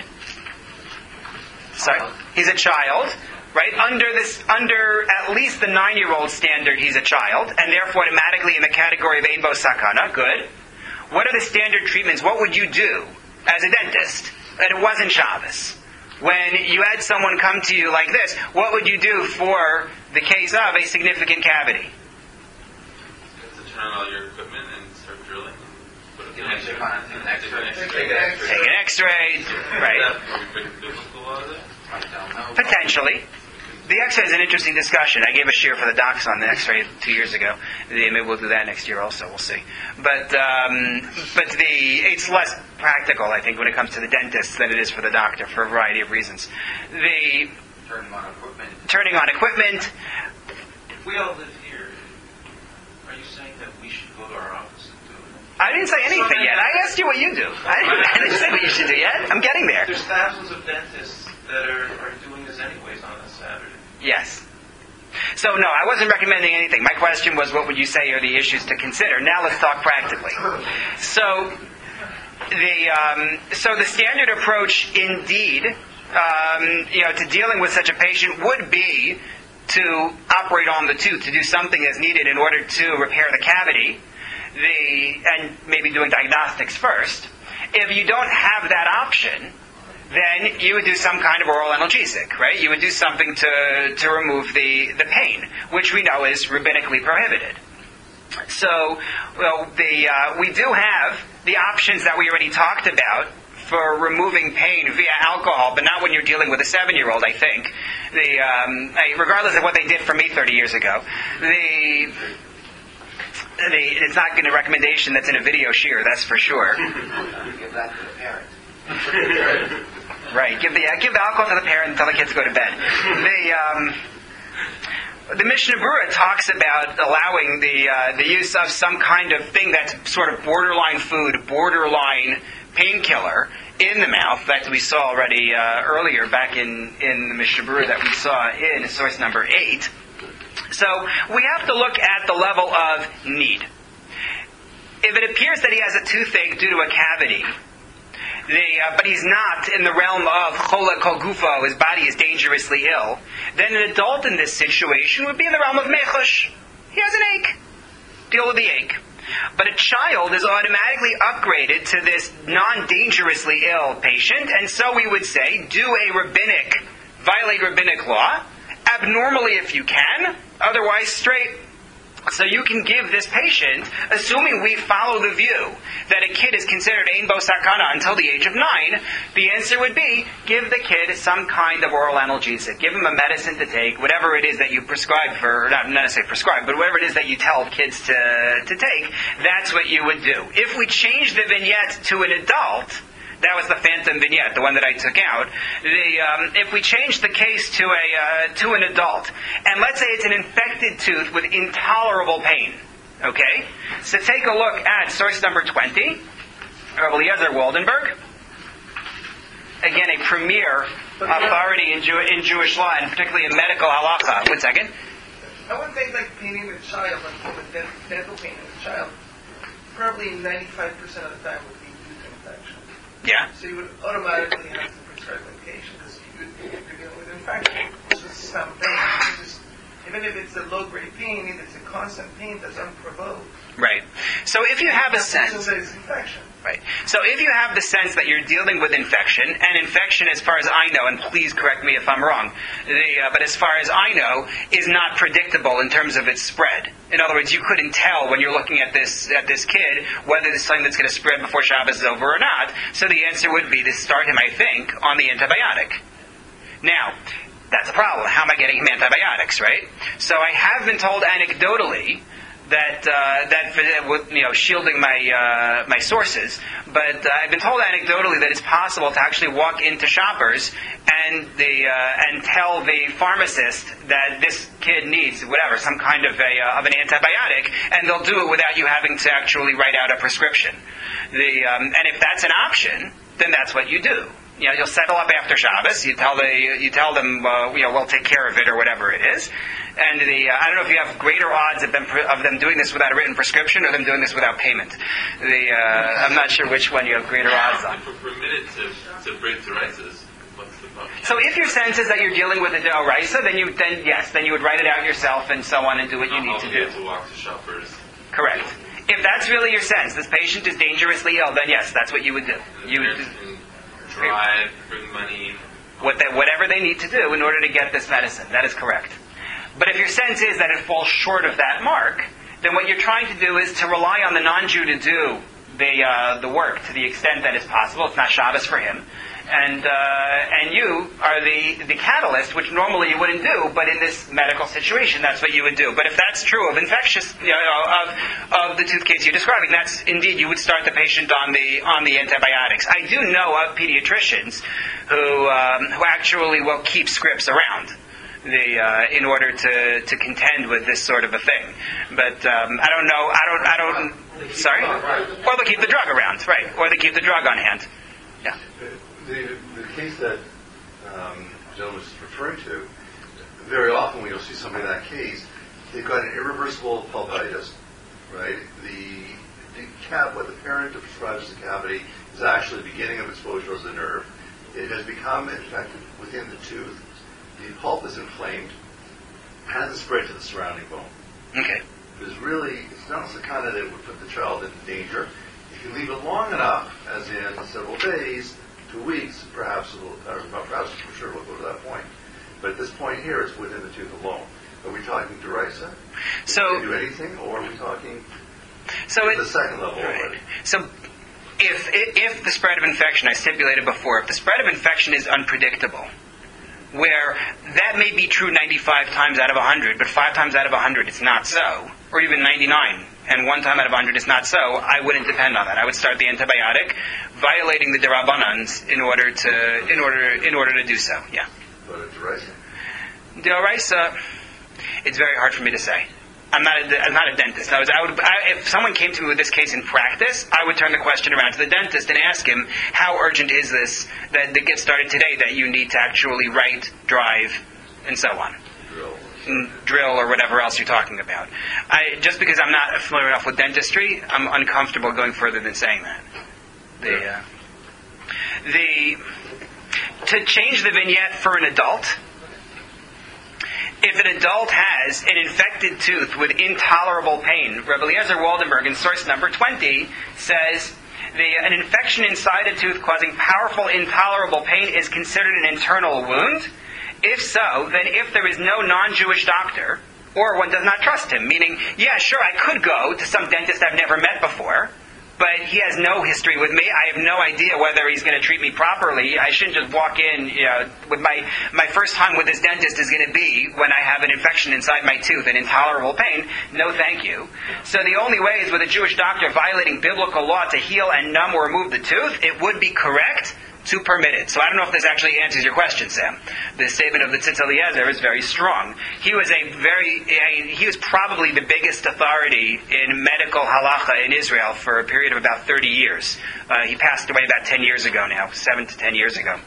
he's a child, right? Under at least the 9-year-old standard, he's a child, and therefore automatically in the category of Ein Bo Sakana. Good. What are the standard treatments? What would you do as a dentist? And it wasn't Shabbos. When you had someone come to you like this, what would you do for the case of a significant cavity? You have to turn on all your equipment and start drilling. Take an Take an X-ray, right? I don't know. Potentially. The X-ray is an interesting discussion. I gave a share for the docs on the X-ray 2 years ago. Maybe we'll do that next year also. We'll see. But it's less practical, I think, when it comes to the dentist than it is for the doctor for a variety of reasons. Turning on equipment. If we all live here, are you saying that we should go to our office and do it? I didn't say anything yet. I asked you what you do. I didn't say what you should do yet. I'm getting there. There's thousands of dentists that are doing this anyways on a Saturday. Yes. So no, I wasn't recommending anything. My question was, what would you say are the issues to consider? Now let's talk practically. So the standard approach, indeed, to dealing with such a patient would be to operate on the tooth, to do something that's needed in order to repair the cavity. and maybe doing diagnostics first. If you don't have that option, then you would do some kind of oral analgesic, right? You would do something to remove the pain, which we know is rabbinically prohibited. So, we do have the options that we already talked about for removing pain via alcohol, but not when you're dealing with a 7-year-old, I think. Regardless of what they did for me 30 years ago, it's not a recommendation that's in a video shear, that's for sure. Give that to the parent. Right. Give the alcohol to the parent and tell the kids to go to bed. The Mishnah Berurah talks about allowing the use of some kind of thing that's sort of borderline food, borderline painkiller in the mouth, that we saw already earlier back in the Mishnah Berurah that we saw in source number 8. So we have to look at the level of need. If it appears that he has a toothache due to a cavity, but he's not in the realm of chola kol gufo, his body is dangerously ill, then an adult in this situation would be in the realm of mechush. He has an ache. Deal with the ache. But a child is automatically upgraded to this non-dangerously ill patient, and so we would say, violate rabbinic law, abnormally if you can, otherwise straight. So you can give this patient, assuming we follow the view that a kid is considered ein bo sakana until the age of 9, the answer would be, give the kid some kind of oral analgesic. Give him a medicine to take, whatever it is that you prescribe for, not necessarily prescribe, but whatever it is that you tell kids to take, that's what you would do. If we change the vignette to an adult, that was the phantom vignette, the one that I took out. If we change the case to an adult, and let's say it's an infected tooth with intolerable pain, okay? So take a look at source number 20, of Eliezer Waldenberg. Again, a premier authority in Jewish law, and particularly in medical halacha. 1 second. I would think like painting a child, like with dental pain in a child, probably 95% of the time would be tooth infection. Yeah. So you would automatically have to prescribe medication because you're dealing with infection. It's just some pain. Even if it's a low-grade pain, if it's a constant pain that's unprovoked. Right. So if you have a sense... It's infection. Right. So if you have the sense that you're dealing with infection, and infection, as far as I know, and please correct me if I'm wrong, but as far as I know, is not predictable in terms of its spread. In other words, you couldn't tell when you're looking at this kid whether this is something that's going to spread before Shabbos is over or not. So the answer would be to start him, I think, on the antibiotic. Now, that's a problem. How am I getting him antibiotics, right? So I have been told anecdotally that shielding my sources, but I've been told anecdotally that it's possible to actually walk into Shoppers and tell the pharmacist that this kid needs whatever, some kind of an antibiotic, and they'll do it without you having to actually write out a prescription. And if that's an option, then that's what you do. You'll settle up after Shabbos. You tell them, we'll take care of it or whatever it is. And I don't know if you have greater odds of them doing this without a written prescription or them doing this without payment. I'm not sure which one you have greater odds on. If we're permitted to bring psoriasis, what's the problem? So if your sense is that you're dealing with a d'oraisa, then you would write it out yourself and so on and do what you need to do. To walk to Shoppers. Correct. If that's really your sense, this patient is dangerously ill, then yes, that's what you would do. You would drive, bring money. Whatever they need to do in order to get this medicine. That is correct. But if your sense is that it falls short of that mark, then what you're trying to do is to rely on the non-Jew to do the work to the extent that is possible. It's not Shabbos for him. And you are the catalyst, which normally you wouldn't do, but in this medical situation, that's what you would do. But if that's true of infectious, of the tooth case you're describing, that's indeed, you would start the patient on the antibiotics. I do know of pediatricians who actually will keep scripts around in order to contend with this sort of a thing. But I don't know. Sorry? Or they'll keep the drug around, right? Or they keep the drug on hand. Yeah. The case that Joe was referring to, very often when you'll see somebody in that case, they've got an irreversible pulpitis, right? What the parent prescribes the cavity is actually the beginning of exposure of the nerve. It has become infected within the tooth. The pulp is inflamed, hasn't spread to the surrounding bone. Okay. because really it's not the kind that would put the child in danger. If you leave it long enough, as in several days, 2 weeks, perhaps for sure we'll go to that point. But at this point here, it's within the tooth alone. Are we talking derisa? So Can you do anything, or are we talking the second level already? So if the spread of infection, I stipulated before, if the spread of infection is unpredictable, where that may be true 95 times out of 100, but 5 times out of 100 it's not so, or even 99, and 1 time out of 100 it's not so, I wouldn't depend on that. I would start the antibiotic, violating the derabbanans in order to do so. Yeah. But a derisa? D'oraisa, it's very hard for me to say. I'm not a dentist. If someone came to me with this case in practice, I would turn the question around to the dentist and ask him, how urgent is this that gets started today that you need to actually write, drive, and so on? Drill or whatever else you're talking about. Just because I'm not familiar enough with dentistry, I'm uncomfortable going further than saying that. To change the vignette for an adult, if an adult has an infected tooth with intolerable pain, Rebbe Eliezer Waldenberg in source number 20 says, an infection inside a tooth causing powerful intolerable pain is considered an internal wound. If so, then if there is no non-Jewish doctor, or one does not trust him, meaning, yeah, sure, I could go to some dentist I've never met before, but he has no history with me. I have no idea whether he's going to treat me properly. I shouldn't just walk in, with my first time with this dentist is going to be when I have an infection inside my tooth and intolerable pain. No thank you. So the only way is with a Jewish doctor violating biblical law to heal and numb or remove the tooth. It would be correct to permit it. So I don't know if this actually answers your question, Sam. The statement of the Tzitz Eliezer is very strong. He was probably the biggest authority in medical halacha in Israel for a period of about 30 years. He passed away about 10 years ago now, 7 to 10 years ago.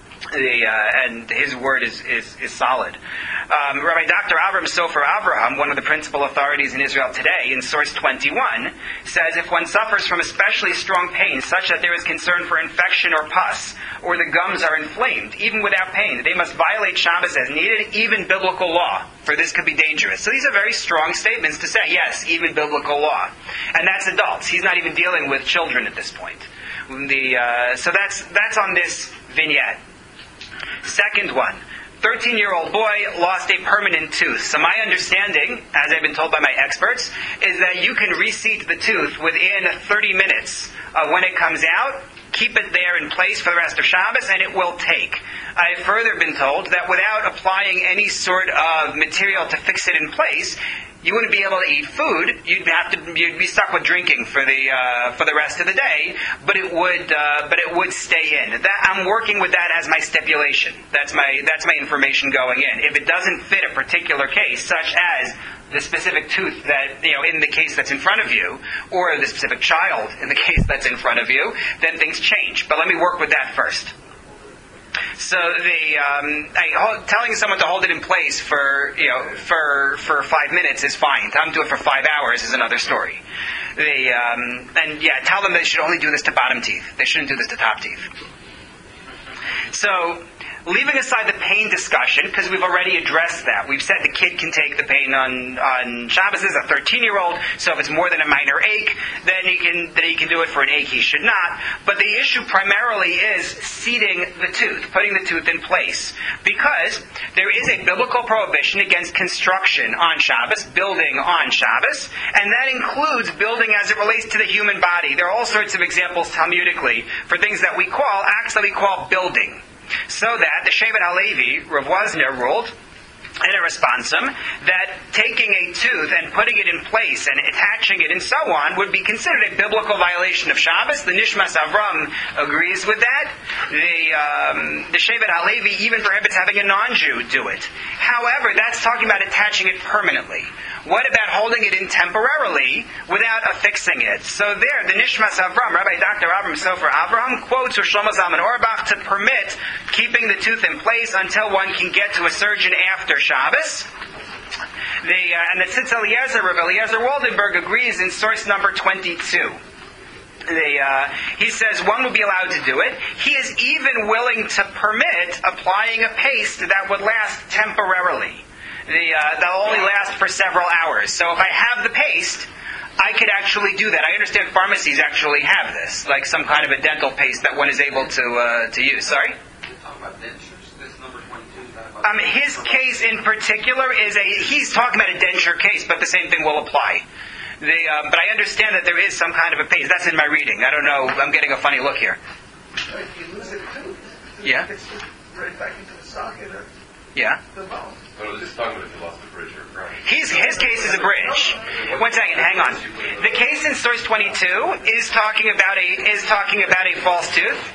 And his word is solid. Rabbi Dr. Avram Sofer Avraham, one of the principal authorities in Israel today, in source 21, says if one suffers from especially strong pain, such that there is concern for infection or pus, or the gums are inflamed, even without pain, they must violate Shabbos as needed, even biblical law, for this could be dangerous. So these are very strong statements to say, yes, even biblical law. And that's adults. He's not even dealing with children at this point. So that's on this vignette. Second one, 13-year-old boy lost a permanent tooth. So my understanding, as I've been told by my experts, is that you can reseat the tooth within 30 minutes when it comes out, keep it there in place for the rest of Shabbos, and it will take. I've further been told that without applying any sort of material to fix it in place, you wouldn't be able to eat food. You'd be stuck with drinking for the rest of the day. But it would stay in. I'm working with that as my stipulation. That's my information going in. If it doesn't fit a particular case, such as the specific tooth that in the case that's in front of you, or the specific child in the case that's in front of you, then things change. But let me work with that first. So telling someone to hold it in place for 5 minutes is fine. Tell them to do it for 5 hours is another story. Tell them they should only do this to bottom teeth. They shouldn't do this to top teeth. So, leaving aside the pain discussion, because we've already addressed that. We've said the kid can take the pain on Shabbos as a 13-year-old, so if it's more than a minor ache, then he can do it. For an ache he should not. But the issue primarily is seating the tooth, putting the tooth in place. Because there is a biblical prohibition against construction on Shabbos, building on Shabbos, and that includes building as it relates to the human body. There are all sorts of examples Talmudically for things that we call, acts that we call building. So that the Shevet HaLevi, Rav Wozner, ruled in a responsum that taking a tooth and putting it in place and attaching it and so on would be considered a biblical violation of Shabbos. The Nishmas Avram agrees with that. The Shevet HaLevi even prohibits having a non-Jew do it. However, that's talking about attaching it permanently. What about holding it in temporarily without affixing it? So there, the Nishmas Avram, Rabbi Dr. Avram Sofer Avraham, quotes Shlomo Zalman Auerbach to permit keeping the tooth in place until one can get to a surgeon after Shabbos. And the Tzitz Eliezer, Rabbi Eliezer Waldenberg, agrees in source number 22. He says one would be allowed to do it. He is even willing to permit applying a paste that would last temporarily. they'll only last for several hours. So if I have the paste, I could actually do that. I understand pharmacies actually have this, like some kind of a dental paste that one is able to use. Sorry? You're talking about dentures? This number 22? His case in particular he's talking about a denture case, but the same thing will apply. But I understand that there is some kind of a paste. That's in my reading. I don't know. I'm getting a funny look here. If you lose it too, Yeah. it's right back into the socket or Yeah. the bone. But it was just talking about if you lost the bridge or right. His case is a bridge. One second, hang on. The case in source 22 is talking about a false tooth.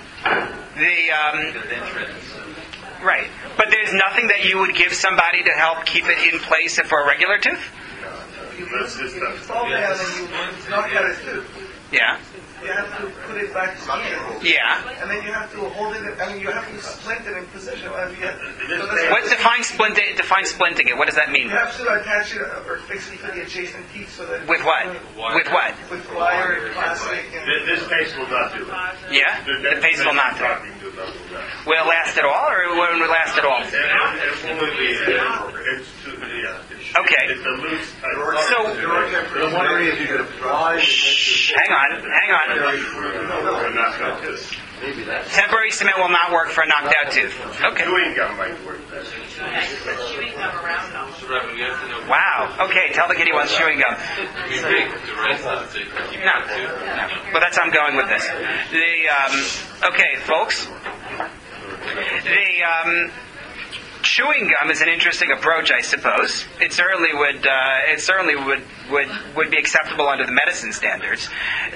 Right, but there's nothing that you would give somebody to help keep it in place for a regular tooth. You fall down and you knock out a tooth. Yeah. You have to put it back in. Yeah. And then you have to hold it, you have to splint it in position. What define splinting it? What does that mean? You have to attach it or fix it to the adjacent teeth so that... With what? With what? With wire and plastic and... This paste will not do it. Yeah? The paste will not do it. it. Will it last at all, or won't it last at all? Okay. It's a loose... So, I'm wondering if you could apply... hang on. Temporary cement will not work for a knocked out tooth. Okay. Chewing gum might work. Wow. Okay, tell the kid he wants chewing gum. No. But that's how I'm going with this. Okay, folks. Chewing gum is an interesting approach, I suppose. It certainly would be acceptable under the medicine standards.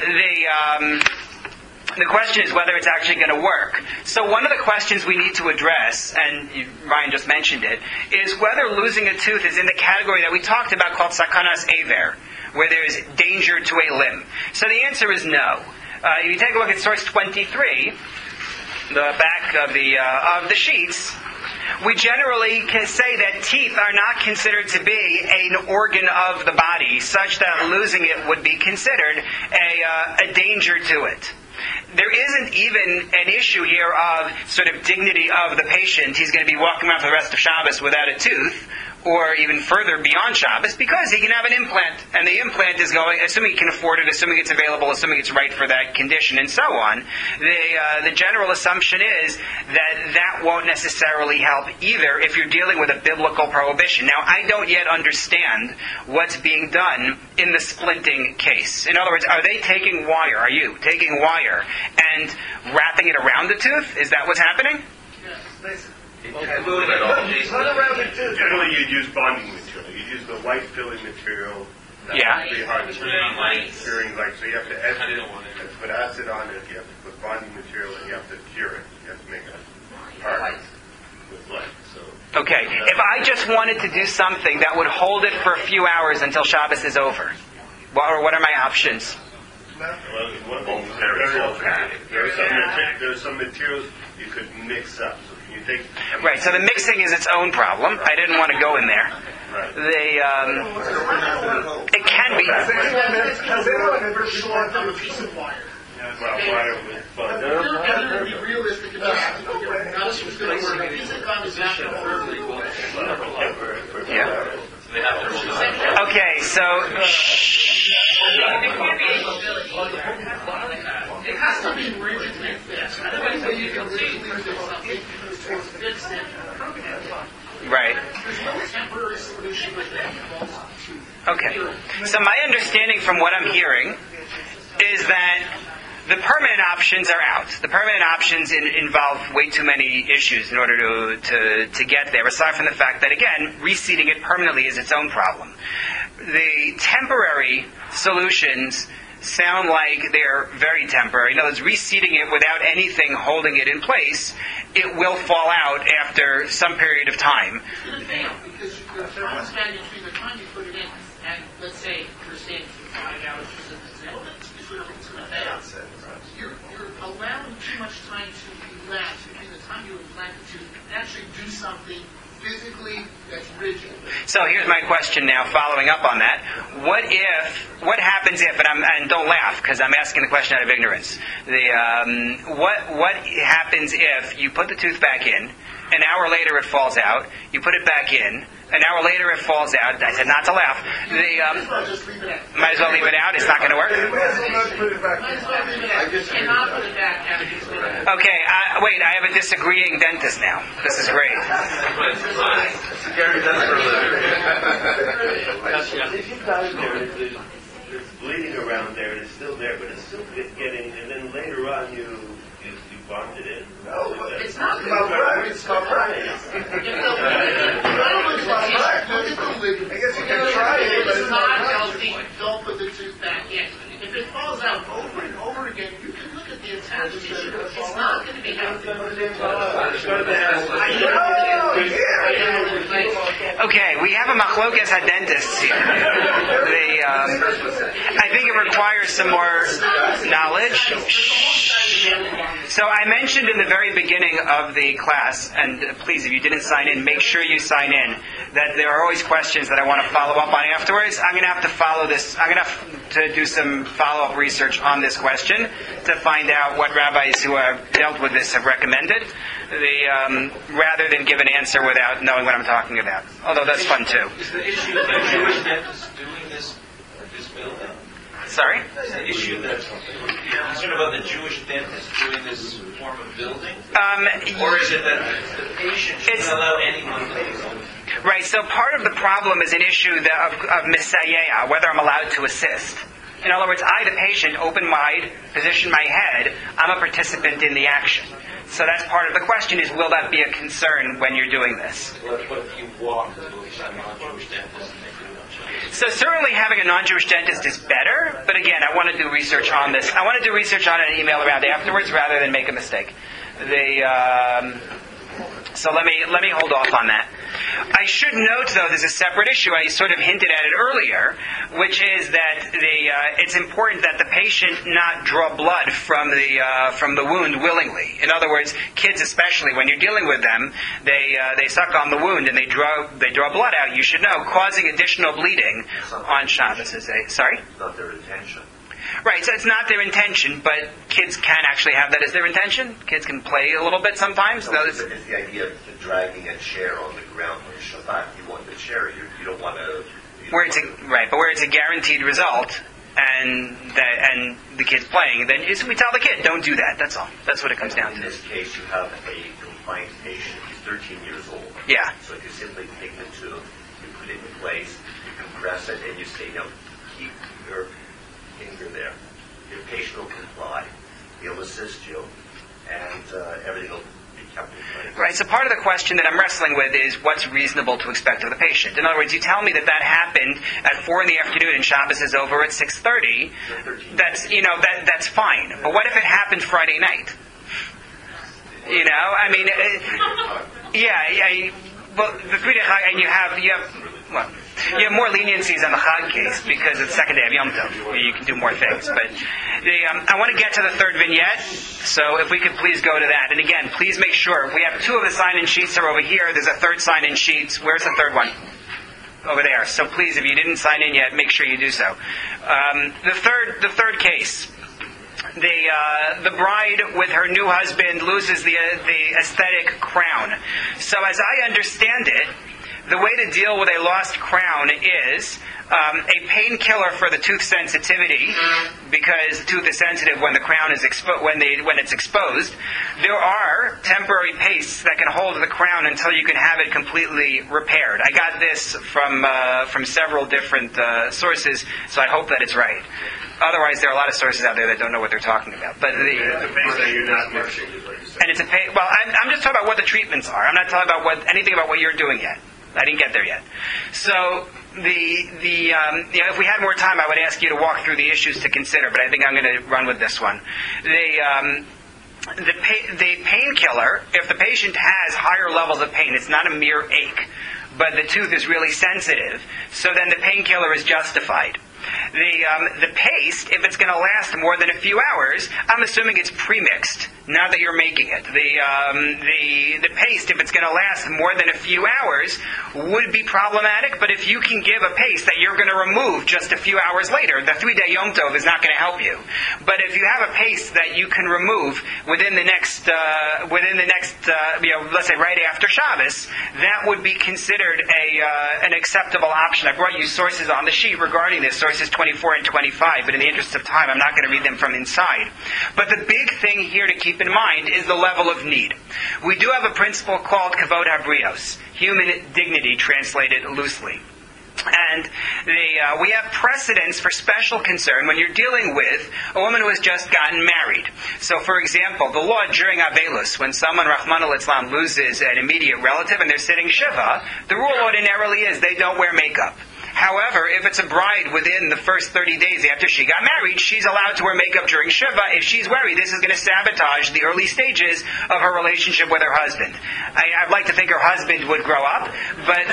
The question is whether it's actually going to work. So one of the questions we need to address, and Ryan just mentioned it, is whether losing a tooth is in the category that we talked about called sakanas aver, where there is danger to a limb. So the answer is no. If you take a look at source 23, the back of the sheets, we generally can say that teeth are not considered to be an organ of the body, such that losing it would be considered a danger to it. There isn't even an issue here of sort of dignity of the patient. He's going to be walking around for the rest of Shabbos without a tooth, or even further beyond Shabbos, because he can have an implant, and the implant is going, assuming he can afford it, assuming it's available, assuming it's right for that condition, and so on. The general assumption is that won't necessarily help either if you're dealing with a biblical prohibition. Now, I don't yet understand what's being done in the splinting case. In other words, are you taking wire and wrapping it around the tooth? Is that what's happening? Yes, basically. It's not around it too. Generally, you'd use bonding material. You'd use the white filling material. Yeah. Pretty hard to curing light. So you have to put acid on it. You have to put bonding material, and you have to cure it. You have to make it hard with light. So. Okay. If I just wanted to do something that would hold it for a few hours until Shabbos is over, what are my options? There's some materials you could mix up. Right, so the mixing is its own problem. I didn't want to go in there. Right. It can be. Has anyone ever shorn a piece of wire? They're be realistic about how this was going to work. These are conversations. Yeah. Okay, so. It has to be rigidly fixed. Otherwise, you can see fix it permanently. Right. There's no temporary solution with that. Okay. So my understanding from what I'm hearing is that the permanent options are out. The permanent options involve way too many issues in order to get there, aside from the fact that, again, reseating it permanently is its own problem. The temporary solutions sound like they're very temporary. In other words, reseating it without anything holding it in place, it will fall out after some period of time. It's going to fail because the time span between the time you put it in and, let's say, you're staying for 5 hours just as an example, it's going to fail. You're allowing too much time to elapse between the time you implant it to actually do something physically that's rigid. So here's my question now, following up on that. What happens if, and don't laugh, because I'm asking the question out of ignorance. What happens if you put the tooth back in, An hour later, it falls out. You put it back in. An hour later, it falls out. I said not to laugh. Just leave it out. Might as well leave it out. It's not going to work. Might as well leave it out. Cannot put it back after it's been out. Okay, wait. I have a disagreeing dentist now. This is great. Gary does for a living. If you got it there, there's bleeding around there, and it's still there, but it's still getting, and then later on you bumped it in. No, It's not it's not right. It's not right. I guess you can try it, but it's it's not not right. healthy. Don't put the tooth back in. If it falls out over and over again, you can look at the attached tissue. It's not going to be healthy. Okay, we have a machlokas dentists here. I think it requires some more knowledge. So I mentioned in the very beginning of the class, and please, if you didn't sign in, make sure you sign in, that there are always questions that I want to follow up on afterwards. I'm going to have to follow this. I'm going to have to do some follow-up research on this question to find out what rabbis who have dealt with this have recommended, rather than give an answer without knowing what I'm talking about. Although that's fun too. Is the issue that the Jewish dentist doing this building? Sorry? Is the issue that you're concerned about the Jewish dentist doing this form of building? Or is it that the patient shouldn't allow anyone to use it? Right, so part of the problem is an issue of misayea, whether I'm allowed to assist. In other words, I, the patient, open wide, position my head, I'm a participant in the action. So that's part of the question is, will that be a concern when you're doing this? What if you walk to a non-Jewish dentist and they do non-Jewish? So certainly having a non-Jewish dentist is better, but again, I want to do research on this. I want to do research on it and email around afterwards rather than make a mistake. So let me hold off on that. I should note, though, there's a separate issue. I sort of hinted at it earlier, which is that it's important that the patient not draw blood from the wound willingly. In other words, kids especially, when you're dealing with them, they suck on the wound and they draw blood out. You should know, causing additional bleeding on Shabbos is sorry? Not their intention. Right, so it's not their intention, but kids can actually have that as their intention. Kids can play a little bit sometimes. No, it's the idea of dragging a chair on the ground on Shabbat. You want the chair. You don't want to. Where it's a guaranteed result, and the kid's playing, then we tell the kid, don't do that. That's all. That's what it comes down to. In this case, you have a compliant patient. He's 13 years old. Yeah. So if you simply take the tube, you put it in place, you compress it, and you say, keep your finger there. Your patient will comply. He'll assist you, and everything will be kept in place. Right, so part of the question that I'm wrestling with is what's reasonable to expect of the patient. In other words, you tell me that happened at 4 p.m. and Shabbos is over at 6:30. That's fine. But what if it happened Friday night? Well, the 3 day Chag, and you have more leniencies on the Chag case because it's the second day of Yom Tov, where you can do more things. But I want to get to the third vignette, so if we could please go to that. And again, please make sure we have 2 of the sign-in sheets are over here. There's a third sign-in sheet. Where's the third one? Over there. So please, if you didn't sign in yet, make sure you do so. The third case. The bride with her new husband loses the aesthetic crown. So as I understand it, the way to deal with a lost crown is a painkiller for the tooth sensitivity, because the tooth is sensitive when the crown is when it's exposed. There are temporary pastes that can hold the crown until you can have it completely repaired. I got this from several different sources, so I hope that it's right. Otherwise, there are a lot of sources out there that don't know what they're talking about. But you're not mixing. And it's well, I'm just talking about what the treatments are. I'm not talking about anything about what you're doing yet. I didn't get there yet. So if we had more time, I would ask you to walk through the issues to consider. But I think I'm going to run with this one. The painkiller, if the patient has higher levels of pain, it's not a mere ache, but the tooth is really sensitive. So then the painkiller is justified. The paste, if it's going to last more than a few hours, I'm assuming it's pre-mixed, not that you're making it. The paste, if it's going to last more than a few hours, would be problematic, but if you can give a paste that you're going to remove just a few hours later, the 3-day Yom Tov is not going to help you. But if you have a paste that you can remove within the next, let's say right after Shabbos, that would be considered an acceptable option. I brought you sources on the sheet regarding this, sources 24 and 25, but in the interest of time, I'm not going to read them from inside. But the big thing here to keep in mind is the level of need. We do have a principle called Kavod HaBrios, human dignity translated loosely. And we have precedents for special concern when you're dealing with a woman who has just gotten married. So, for example, the law during Avelus, when someone, Rahman al-Islam, loses an immediate relative and they're sitting Shiva, the rule ordinarily is they don't wear makeup. However, if it's a bride within the first 30 days after she got married, she's allowed to wear makeup during Shiva. If she's worried, this is going to sabotage the early stages of her relationship with her husband. I'd like to think her husband would grow up, but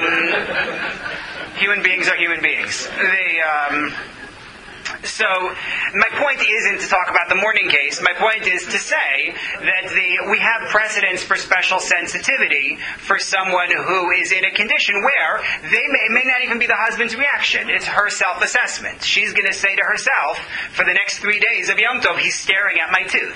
human beings are human beings. So, my point isn't to talk about the morning case. My point is to say that we have precedents for special sensitivity for someone who is in a condition where it may not even be the husband's reaction. It's her self-assessment. She's going to say to herself, for the next 3 days of Yom Tov, he's staring at my tooth.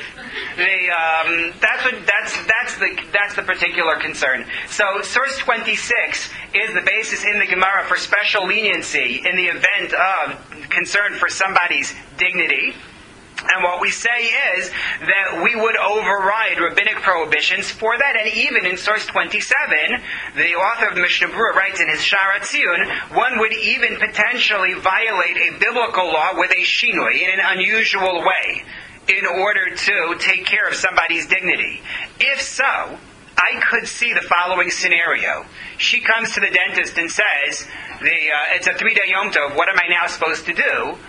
That's the particular concern. So, source 26 is the basis in the Gemara for special leniency in the event of concern for somebody's dignity. And what we say is that we would override rabbinic prohibitions for that. And even in source 27, the author of the Mishnah Berurah writes in his Sha'ar HaTziyun, one would even potentially violate a biblical law with a shinui, in an unusual way, in order to take care of somebody's dignity. If so, I could see the following scenario. She comes to the dentist and says, it's a 3-day Yom Tov, what am I now supposed to do?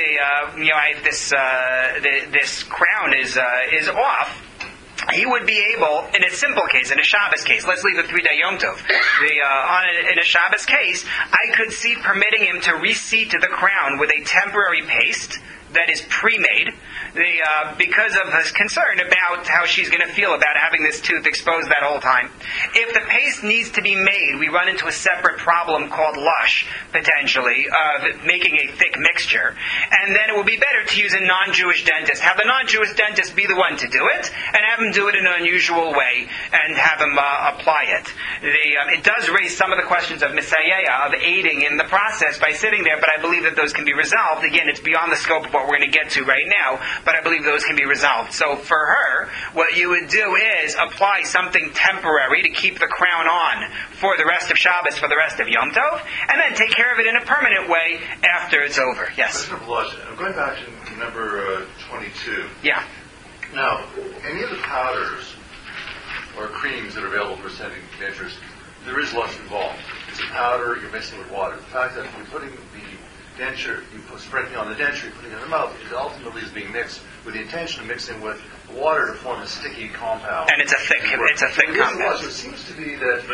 This crown is off. He would be able, in a simple case, in a Shabbos case, let's leave the 3-day Yom Tov. In a Shabbos case, I could see permitting him to reseat the crown with a temporary paste that is pre-made, because of his concern about how she's going to feel about having this tooth exposed that whole time. If the paste needs to be made, we run into a separate problem called lush, potentially, of making a thick mixture. And then it would be better to use a non-Jewish dentist. Have the non-Jewish dentist be the one to do it, and have him do it in an unusual way, and have him apply it. It does raise some of the questions of Misayaya, of aiding in the process by sitting there, but I believe that those can be resolved. Again, it's beyond the scope of what we're going to get to right now, but I believe those can be resolved. So for her, what you would do is apply something temporary to keep the crown on for the rest of Shabbos, for the rest of Yom Tov, and then take care of it in a permanent way after it's over. Yes? I'm going back to number 22. Yeah. Now, any of the powders or creams that are available for setting dentures, there is lush involved. It's a powder, you're mixing with water. The fact that you're putting the denture, spreading on the denture, you're putting it in the mouth, it ultimately is being mixed with the intention of mixing with water to form a sticky compound. And it's a thick compound. It seems to be that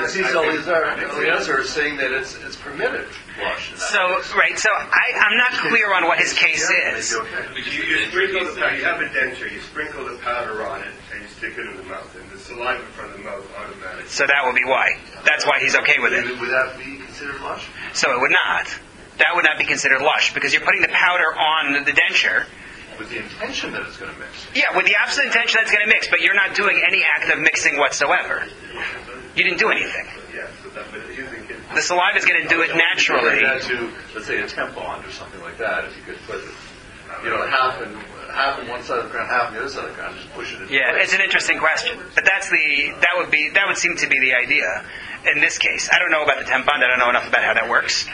Eliezer are saying that it's permitted lush. So I'm not clear on what his case is. You sprinkle the powder, you have a denture, you sprinkle the powder on it, and you stick it in the mouth, and the saliva from the mouth automatically. So that would be why. That's why he's okay with it. Would that be considered lush? So it would not. That would not be considered lush, because you're putting the powder on the denture. With the intention that it's going to mix. Yeah, with the absolute intention that it's going to mix, but you're not doing any act of mixing whatsoever. You didn't do anything. Yeah, so the saliva is going to do it naturally. To, let's say, a tampon or something like that, if you could put half on one side of the crown, half on the other side of the crown, just push it in. Yeah, it's an interesting question, but that would seem to be the idea in this case. I don't know about the tampon. I don't know enough about how that works.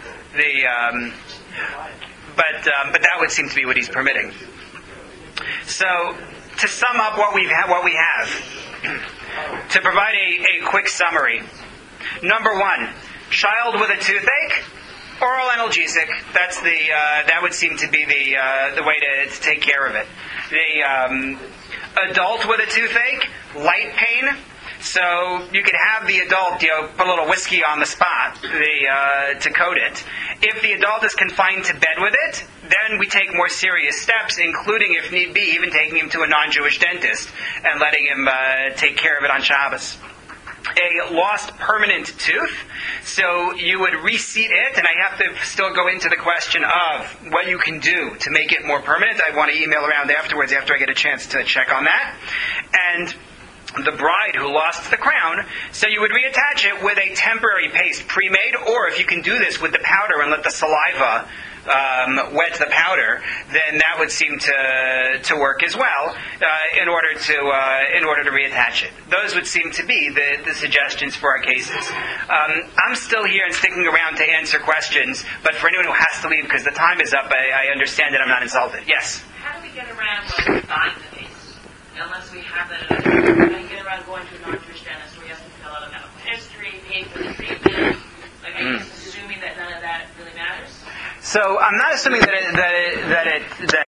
But that would seem to be what he's permitting. So, to sum up what we have, to provide a quick summary. Number one, child with a toothache, oral analgesic. That would seem to be the way to take care of it. The adult with a toothache, light pain, So you could have the adult, put a little whiskey on the spot to coat it. If the adult is confined to bed with it, then we take more serious steps, including, if need be, even taking him to a non-Jewish dentist and letting him take care of it on Shabbos. A lost permanent tooth, so you would reseat it, and I have to still go into the question of what you can do to make it more permanent. I want to email around afterwards after I get a chance to check on that. And the bride who lost the crown, so you would reattach it with a temporary paste pre-made, or if you can do this with the powder and let the saliva wet the powder, then that would seem to work as well in order to reattach it. Those would seem to be the suggestions for our cases. I'm still here and sticking around to answer questions, but for anyone who has to leave because the time is up, I understand that I'm not insulted. Yes? How do we get around buying the paste? Unless we have that, how do we get around going to a non-Jewish dentist where you have to fill out a medical history, pay for the treatment? Like, are you just assuming that none of that really matters? So I'm not assuming that